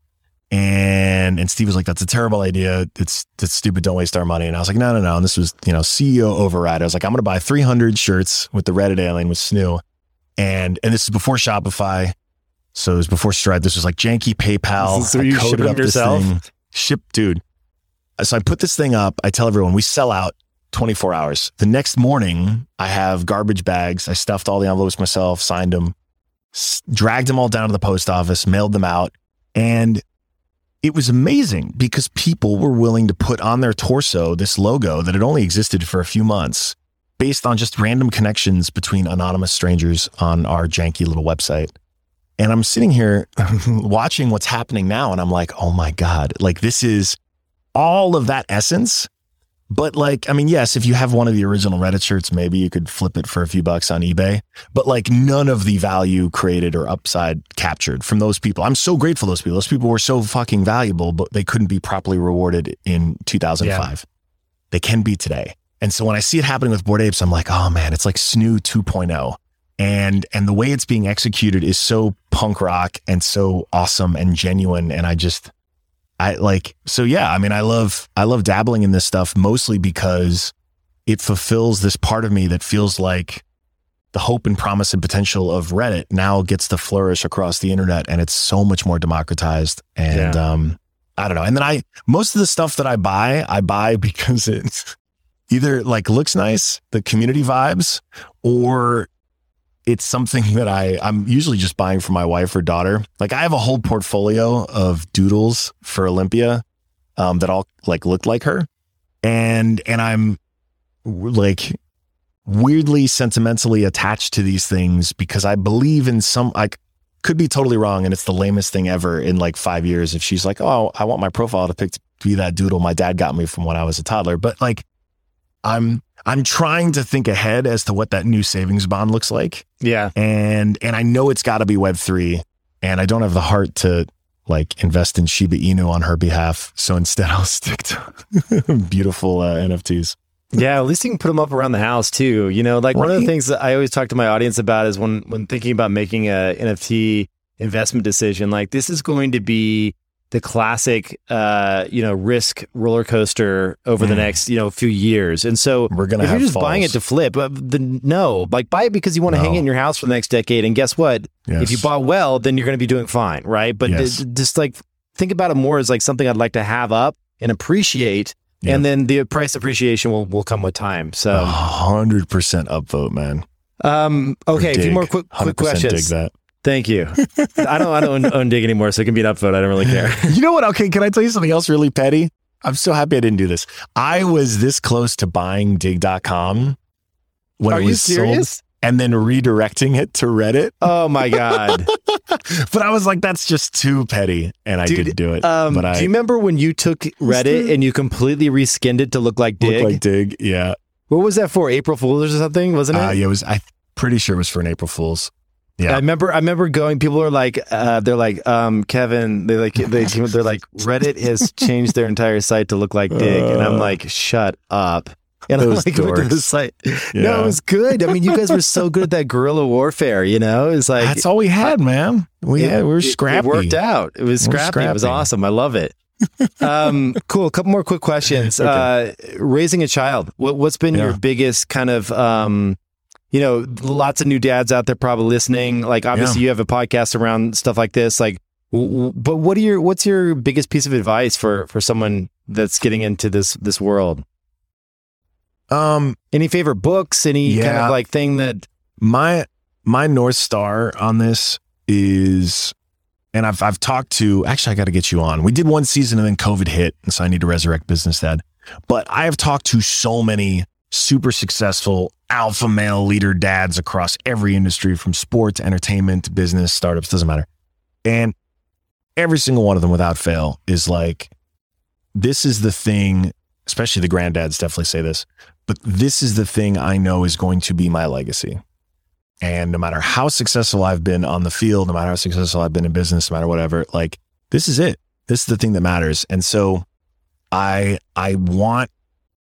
And Steve was like, that's a terrible idea. It's stupid. Don't waste our money. And I was like, no. And this was, CEO override. I was like, I'm going to buy 300 shirts with the Reddit alien with Snoo. And this is before Shopify. So it was before Stripe. This was like janky PayPal. So you shipped up yourself? Dude. So I put this thing up. I tell everyone we sell out 24 hours. The next morning, I have garbage bags. I stuffed all the envelopes myself, signed them, dragged them all down to the post office, mailed them out. And it was amazing because people were willing to put on their torso this logo that had only existed for a few months based on just random connections between anonymous strangers on our janky little website. And I'm sitting here watching what's happening now. And I'm like, oh my God, like this is all of that essence. But like, I mean, yes, if you have one of the original Reddit shirts, maybe you could flip it for a few bucks on eBay, but like none of the value created or upside captured from those people. I'm so grateful to those people. Those people were so fucking valuable, but they couldn't be properly rewarded in 2005. Yeah. They can be today. And so when I see it happening with Bored Apes, I'm like, oh man, it's like Snoo 2.0. And the way it's being executed is so punk rock and so awesome and genuine. And I love dabbling in this stuff mostly because it fulfills this part of me that feels like the hope and promise and potential of Reddit now gets to flourish across the internet, and it's so much more democratized. And I don't know. And then most of the stuff that I buy because it either like looks nice, the community vibes, or it's something that I'm usually just buying for my wife or daughter. Like I have a whole portfolio of doodles for Olympia that all like look like her. And I'm like weirdly sentimentally attached to these things because I believe in I could be totally wrong. And it's the lamest thing ever in like 5 years. If she's like, oh, I want my profile to be that doodle my dad got me from when I was a toddler. But like, I'm trying to think ahead as to what that new savings bond looks like. Yeah. And I know it's got to be Web3, and I don't have the heart to like invest in Shiba Inu on her behalf. So instead I'll stick to beautiful NFTs. Yeah. At least you can put them up around the house too. Like one of the things that I always talk to my audience about is when thinking about making a NFT investment decision, like this is going to be the classic, risk roller coaster over the next, few years. And so we're going to if have you're just falls. buying it to flip, buy it because you want to hang it in your house for the next decade. And guess what? Yes. If you bought well, then you're going to be doing fine. Right. But yes. just like think about it more as like something I'd like to have up and appreciate. Yeah. And then the price appreciation will come with time. So 100% upvote, man. Okay, a few more quick questions. Dig that. Thank you. I don't own Dig anymore, so it can be an upvote. I don't really care. You know what? Okay, can I tell you something else really petty? I'm so happy I didn't do this. I was this close to buying Dig.com when it was sold and then redirecting it to Reddit. Oh my God. But I was like, that's just too petty. And I didn't do it. Do you remember when you took Reddit and you completely reskinned it to look like Dig? Look like Dig, yeah. What was that for? April Fool's or something, wasn't it? Yeah, it was. I'm pretty sure it was for an April Fool's. Yeah, I remember going. People are like, they're like, Kevin. They're like, Reddit has changed their entire site to look like Dig, and I'm like, shut up. And I'm like, going to the site. Yeah. No, it was good. I mean, you guys were so good at that guerrilla warfare. You know, it's like that's all we had, man. We were scrappy. It worked out. It was scrappy. It was awesome. I love it. Cool. A couple more quick questions. Okay. Raising a child. What's been your biggest kind of, lots of new dads out there probably listening. Like, obviously, you have a podcast around stuff like this. Like, but what's your biggest piece of advice for someone that's getting into this world? Any favorite books? Any kind of like thing that my North Star on this is, and I've talked to, actually I got to get you on. We did one season and then COVID hit, and so I need to resurrect Business Dad. But I have talked to so many super successful alpha male leader dads across every industry, from sports, entertainment, business, startups, doesn't matter. And every single one of them without fail is like, this is the thing, especially the granddads definitely say this, but this is the thing I know is going to be my legacy. And no matter how successful I've been on the field, no matter how successful I've been in business, no matter whatever, like, this is it. This is the thing that matters. And so I want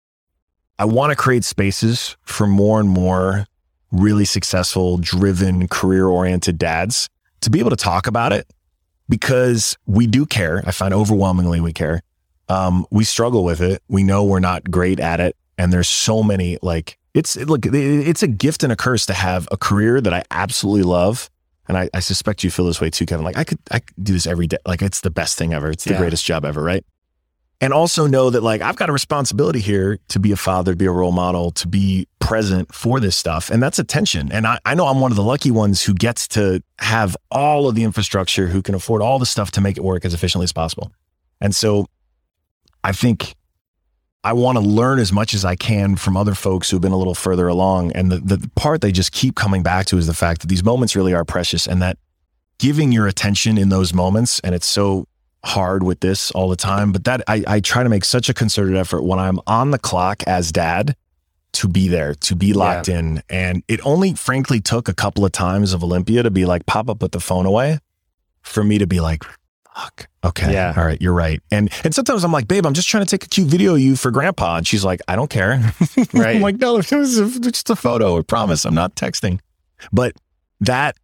to create spaces for more and more really successful, driven, career-oriented dads to be able to talk about it, because we do care. I find overwhelmingly we care. We struggle with it. We know we're not great at it. And there's so many, like, it's a gift and a curse to have a career that I absolutely love. And I suspect you feel this way too, Kevin. Like, I could do this every day. Like, it's the best thing ever. It's the greatest job ever, right? And also know that, like, I've got a responsibility here to be a father, to be a role model, to be present for this stuff. And that's attention. And I know I'm one of the lucky ones who gets to have all of the infrastructure, who can afford all the stuff to make it work as efficiently as possible. And so I think I want to learn as much as I can from other folks who've been a little further along. And the part they just keep coming back to is the fact that these moments really are precious, and that giving your attention in those moments, and it's so hard with this all the time, but that I try to make such a concerted effort when I'm on the clock as dad to be there, to be locked in. And it only frankly took a couple of times of Olympia to be like, pop up, put the phone away, for me to be like, fuck, okay, all right, you're right. And sometimes I'm like, babe, I'm just trying to take a cute video of you for grandpa. And she's like, I don't care. Right. I'm like, no, it was just a photo. I promise I'm not texting. But that,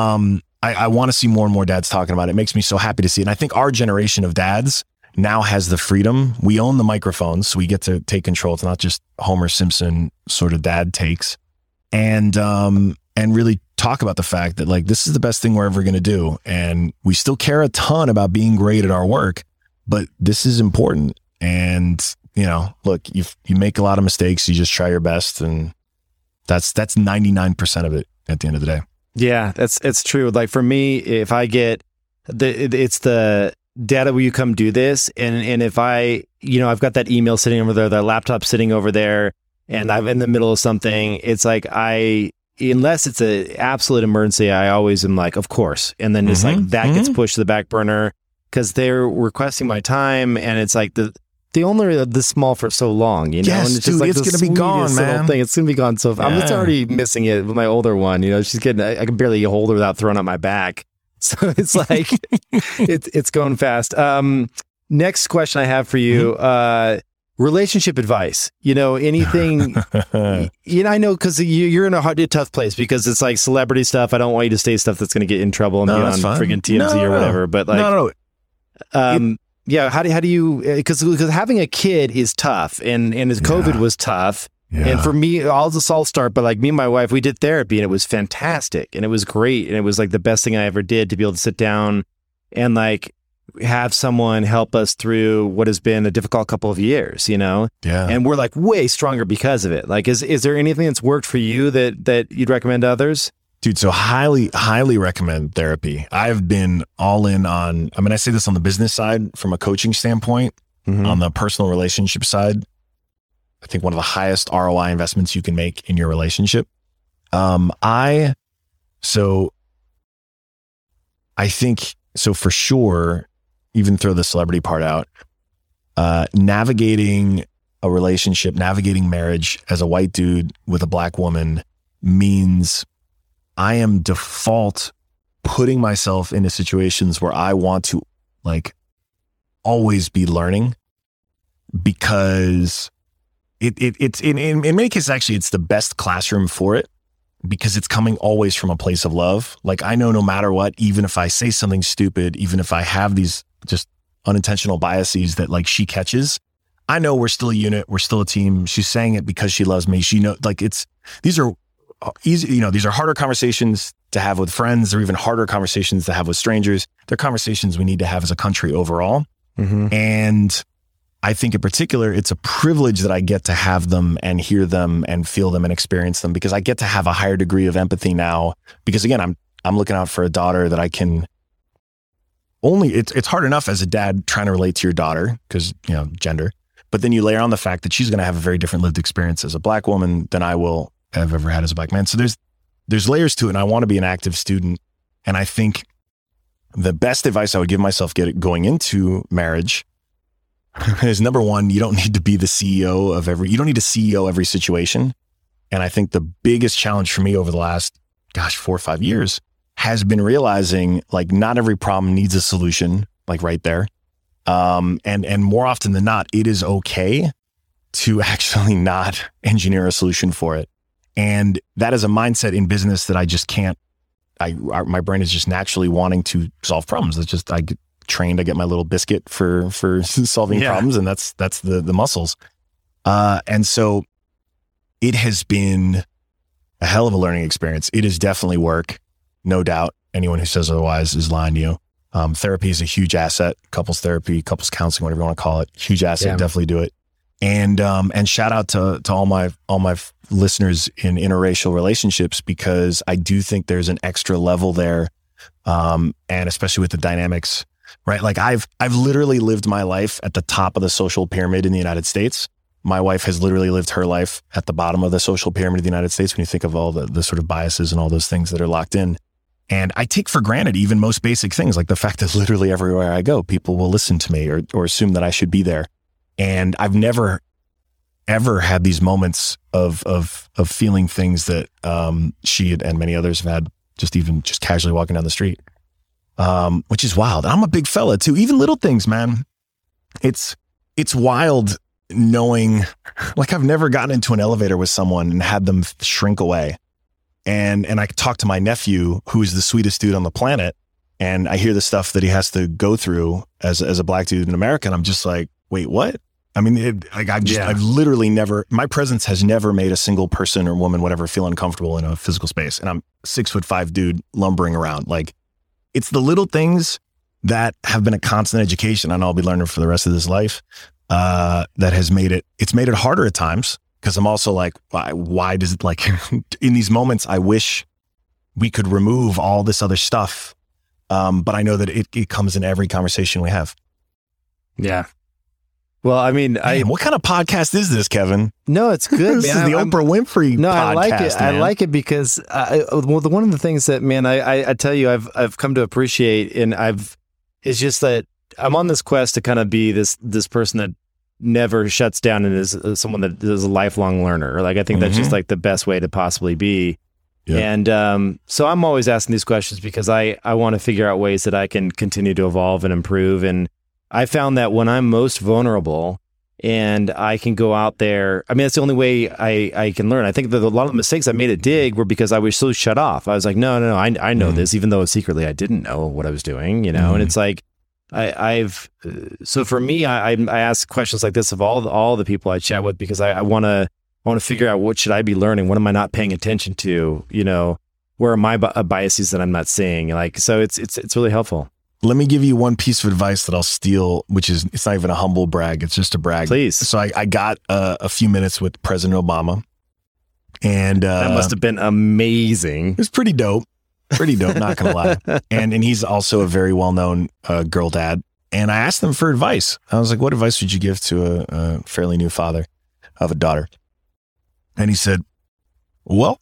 I want to see more and more dads talking about it. It makes me so happy to see it. And I think our generation of dads now has the freedom. We own the microphones, so we get to take control. It's not just Homer Simpson sort of dad takes. And really talk about the fact that, like, this is the best thing we're ever going to do. And we still care a ton about being great at our work, but this is important. And, look, you make a lot of mistakes. You just try your best. And that's 99% of it at the end of the day. Yeah, it's true. Like, for me, if I get it's the data, will you come do this? And if I've got that email sitting over there, that laptop sitting over there, and I'm in the middle of something, it's like, unless it's an absolute emergency, I always am like, of course. And then it's like that gets pushed to the back burner because they're requesting my time. And it's like they only are this small for so long, Yes, and it's just like, it's going to be gone, man. It's going to be gone. So I'm just already missing it with my older one. She's getting, I can barely hold her without throwing out my back. So it's like, it's going fast. Next question I have for you, relationship advice, anything, I know, because you're in a tough place because it's like celebrity stuff. I don't want you to say stuff that's going to get in trouble and be on friggin' TMZ or whatever, but like, yeah. How do you, because having a kid is tough, and as COVID was tough. Yeah. And for me, all this all start, but like me and my wife, we did therapy, and it was fantastic, and it was great. And it was like the best thing I ever did, to be able to sit down and like have someone help us through what has been a difficult couple of years, Yeah. and we're like way stronger because of it. Like, is there anything that's worked for you that you'd recommend to others? Dude, so highly recommend therapy. I've been all in on, I say this on the business side from a coaching standpoint, on the personal relationship side. I think one of the highest ROI investments you can make in your relationship. I think, so for sure, even throw the celebrity part out, navigating a relationship, navigating marriage as a white dude with a black woman means I am default putting myself into situations where I want to like always be learning, because it's in many cases, actually, it's the best classroom for it, because it's coming always from a place of love. Like, I know no matter what, even if I say something stupid, even if I have these just unintentional biases that like she catches, I know we're still a unit. We're still a team. She's saying it because she loves me. She knows, like, these are easy, these are harder conversations to have with friends, or even harder conversations to have with strangers. They're conversations we need to have as a country overall. And I think in particular, it's a privilege that I get to have them and hear them and feel them and experience them, because I get to have a higher degree of empathy now. Because again, I'm looking out for a daughter that I can only, it's hard enough as a dad trying to relate to your daughter because, gender, but then you layer on the fact that she's going to have a very different lived experience as a black woman than I will have ever had as a black man. So there's layers to it, and I want to be an active student. And I think the best advice I would give myself going into marriage is, number one, you don't need to be the CEO of you don't need to CEO every situation. And I think the biggest challenge for me over the last, 4 or 5 years has been realizing like not every problem needs a solution, like right there. And more often than not, it is okay to actually not engineer a solution for it. And that is a mindset in business that I just can't, my brain is just naturally wanting to solve problems. It's just, I get trained, I get my little biscuit for solving problems, and that's the muscles. And so it has been a hell of a learning experience. It is definitely work, no doubt. Anyone who says otherwise is lying to you. Therapy is a huge asset. Couples therapy, couples counseling, whatever you want to call it, huge asset. Yeah. Definitely do it. And shout out to all my listeners in interracial relationships, because I do think there's an extra level there. And especially with the dynamics, right? Like I've literally lived my life at the top of the social pyramid in the United States. My wife has literally lived her life at the bottom of the social pyramid of the United States, when you think of all the sort of biases and all those things that are locked in. And I take for granted even most basic things, like the fact that literally everywhere I go, people will listen to me or assume that I should be there. And I've never, ever had these moments of feeling things that she and many others have had, just casually walking down the street, which is wild. I'm a big fella too. Even little things, man. It's wild knowing, like, I've never gotten into an elevator with someone and had them shrink away. And I talk to my nephew, who is the sweetest dude on the planet, and I hear the stuff that he has to go through as a black dude in America, and I'm just like, wait, what? I mean, I've literally never, my presence has never made a single person or woman, whatever, feel uncomfortable in a physical space. And I'm 6'5" dude lumbering around. Like, it's the little things that have been a constant education, and I'll be learning for the rest of this life, that has made it harder at times. Cause I'm also like, why does it, like, in these moments, I wish we could remove all this other stuff. But I know that it comes in every conversation we have. Yeah. Well, I mean, what kind of podcast is this, Kevin? No, it's good. This is the Oprah Winfrey podcast. I like it. Man. I like it because, one of the things that, man, I tell you, I've come to appreciate, and it's just that I'm on this quest to kind of be this person that never shuts down and is someone that is a lifelong learner. Like, I think that's just like the best way to possibly be. Yep. And so I'm always asking these questions because I want to figure out ways that I can continue to evolve and improve. And I found that when I'm most vulnerable and I can go out there, I mean, that's the only way I can learn. I think that a lot of the mistakes I made at Dig were because I was so shut off. I was like, no, I know this, even though secretly I didn't know what I was doing, and it's like, so for me, I ask questions like this of all the people I chat with, because I want to figure out, what should I be learning? What am I not paying attention to? Where are my biases that I'm not seeing? Like, so it's really helpful. let me give you one piece of advice that I'll steal, which is, it's not even a humble brag. It's just a brag. Please. So I got a few minutes with President Obama. And that must have been amazing. It was pretty dope. Pretty dope, not going to lie. And he's also a very well-known girl dad. And I asked him for advice. I was like, what advice would you give to a fairly new father of a daughter? And he said, well,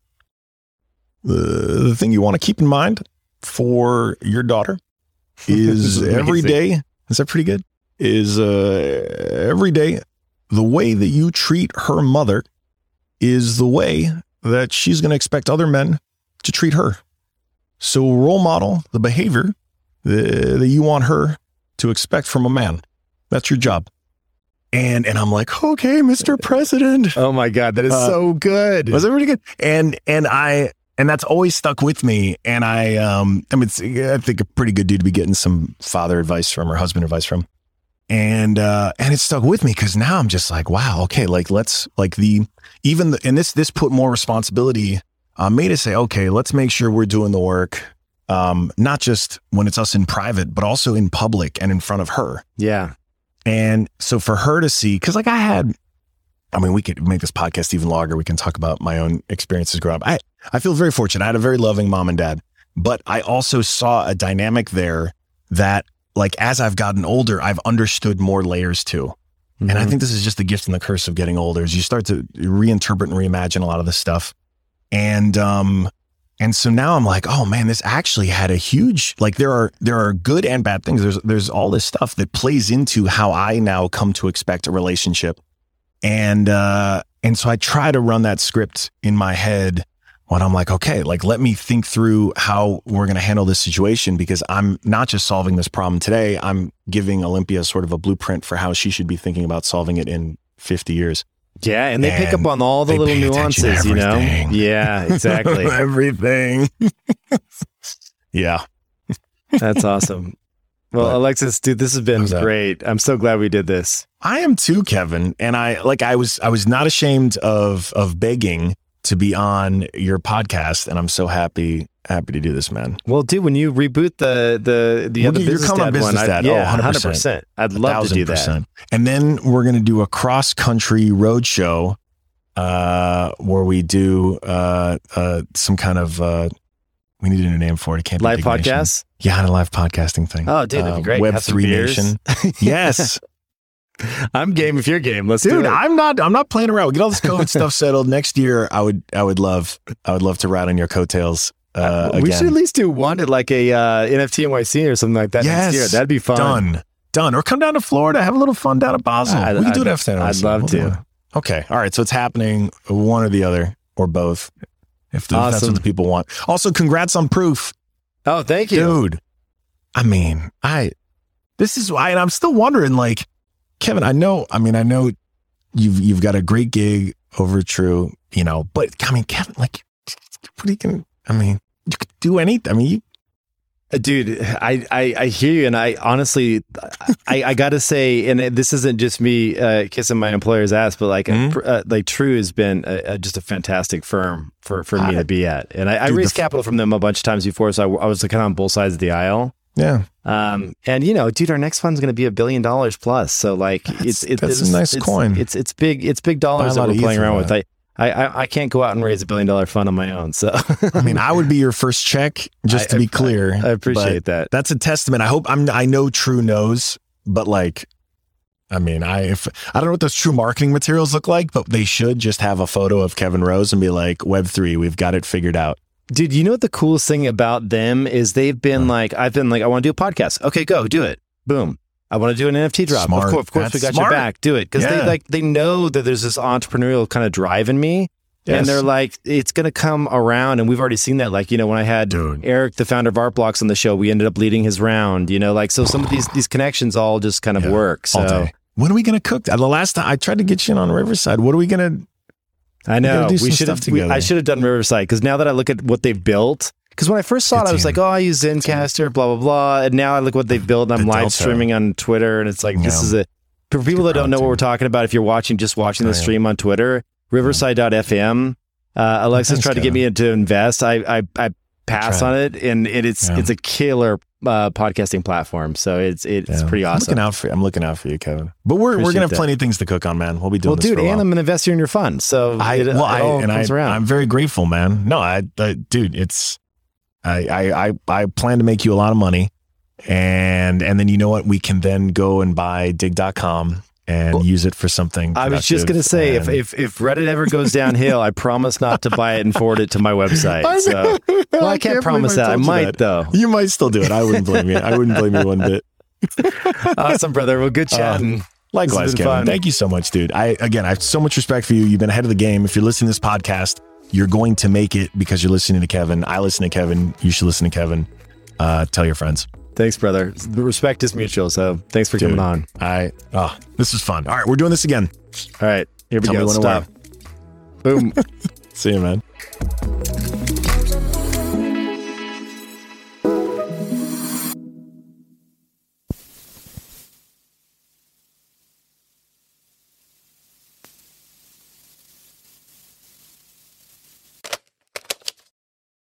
the thing you want to keep in mind for your daughter is every day. Is that pretty good? Is every day the way that you treat her mother is the way that she's going to expect other men to treat her. So role model the behavior that you want her to expect from a man. That's your job. And I'm like, okay, Mr. President. Oh my God, that is so good. Was it really good? And that's always stuck with me. And I think a pretty good dude to be getting some father advice from or husband advice from. And it stuck with me because now I'm just like, wow, okay, like let's like this put more responsibility on me to say, okay, let's make sure we're doing the work, not just when it's us in private, but also in public and in front of her. Yeah. And so for her to see, because like we could make this podcast even longer. We can talk about my own experiences growing up. I feel very fortunate. I had a very loving mom and dad, but I also saw a dynamic there that like, as I've gotten older, I've understood more layers too. Mm-hmm. And I think this is just the gift and the curse of getting older is you start to reinterpret and reimagine a lot of this stuff. And so now I'm like, oh man, this actually had a huge, like there are good and bad things. There's all this stuff that plays into how I now come to expect a relationship. And so I try to run that script in my head when I'm like, okay, like let me think through how we're going to handle this situation, because I'm not just solving this problem today. I'm giving Olympia sort of a blueprint for how she should be thinking about solving it in 50 years. Yeah, and they pick up on all the little nuances, you know? Yeah, exactly. Everything. Yeah. That's awesome. Well, Alexis, dude, this has been great. I'm so glad we did this. I am too, Kevin. And I was not ashamed of begging to be on your podcast, and I'm so happy to do this, man. Well, dude, when you reboot the other Business Dad one, 100%. I'd love to do that. And then we're going to do a cross-country road show where we do some kind of we need a new name for it. It can't be live podcast. Yeah, a live podcasting thing. Oh, dude, that'd be great. Web3 Nation. Yes. I'm game if you're game. Let's do it. I'm not playing around. We get all this COVID stuff settled. Next year, I would love to ride on your coattails. We should at least do one at like a NFT NYC or something like that next year. That'd be fun. Done. Or come down to Florida, have a little fun down at Basel. We can do it after that. I'd love to. Okay. All right. So it's happening one or the other or both. If that's what the people want. Also, congrats on Proof. Oh, thank you. Dude. I mean, this is why, and I'm still wondering, like, Kevin, I know you've got a great gig over at True, you know, but I mean, Kevin, like, you could do anything. Dude, I hear you. And I honestly, I gotta say, and this isn't just me kissing my employer's ass, but like True has been just a fantastic firm for me to be at. And I raised capital from them a bunch of times before. So I was kind of on both sides of the aisle. Yeah. And you know, dude, our next fund's going to be $1 billion plus. So like, it's a nice coin. It's big dollars that we're playing around with. I can't go out and raise $1 billion fund on my own. So I mean, I would be your first check, just to be clear. I appreciate that. That's a testament. I know True knows, but like, I mean, I don't know what those True marketing materials look like, but they should just have a photo of Kevin Rose and be like, Web3, we've got it figured out. Dude, you know what the coolest thing about them is I've been like, I want to do a podcast. Okay, go do it. Boom. I want to do an NFT drop. Smart. Of course, we got your back. Do it. Because they know that there's this entrepreneurial kind of drive in me. Yes. And they're like, it's going to come around. And we've already seen that. Like, you know, when I had Eric, the founder of Artblocks, on the show, we ended up leading his round, you know, like, so some of these connections all just kind of work. So when are we going to cook? The last time I tried to get you in on Riverside, what are we going to? I know I should have done Riverside, because now that I look at what they've built, because when I first saw it, I was like, oh, I use Zencaster, blah, blah, blah. And now I look what they've built, and I'm live streaming on Twitter. And it's like, this is for people that don't know what we're talking about, if you're watching the stream on Twitter, Riverside.fm. Alexis tried to get me to invest. I pass on it, and it's a killer podcasting platform. So it's pretty awesome. I'm looking out for you, Kevin. But we're gonna have plenty of things to cook on, man. We'll be doing this for a while. And I'm an investor in your fund, so it all comes around. I'm very grateful, man. No, dude, it's I plan to make you a lot of money, and then you know what? We can then go and buy dig.com and use it for something. I was just going to say, if Reddit ever goes downhill, I promise not to buy it and forward it to my website. So, I can't promise that. I might, though. You might still do it. I wouldn't blame you. I wouldn't blame you one bit. Awesome, brother. Well, good chatting. Likewise, Kevin. Fun. Thank you so much, dude. I have so much respect for you. You've been ahead of the game. If you're listening to this podcast, you're going to make it because you're listening to Kevin. I listen to Kevin. You should listen to Kevin. Tell your friends. Thanks, brother. The respect is mutual. So thanks for coming on. This is fun. All right, we're doing this again. All right, here we go. Stop. Boom. See you, man.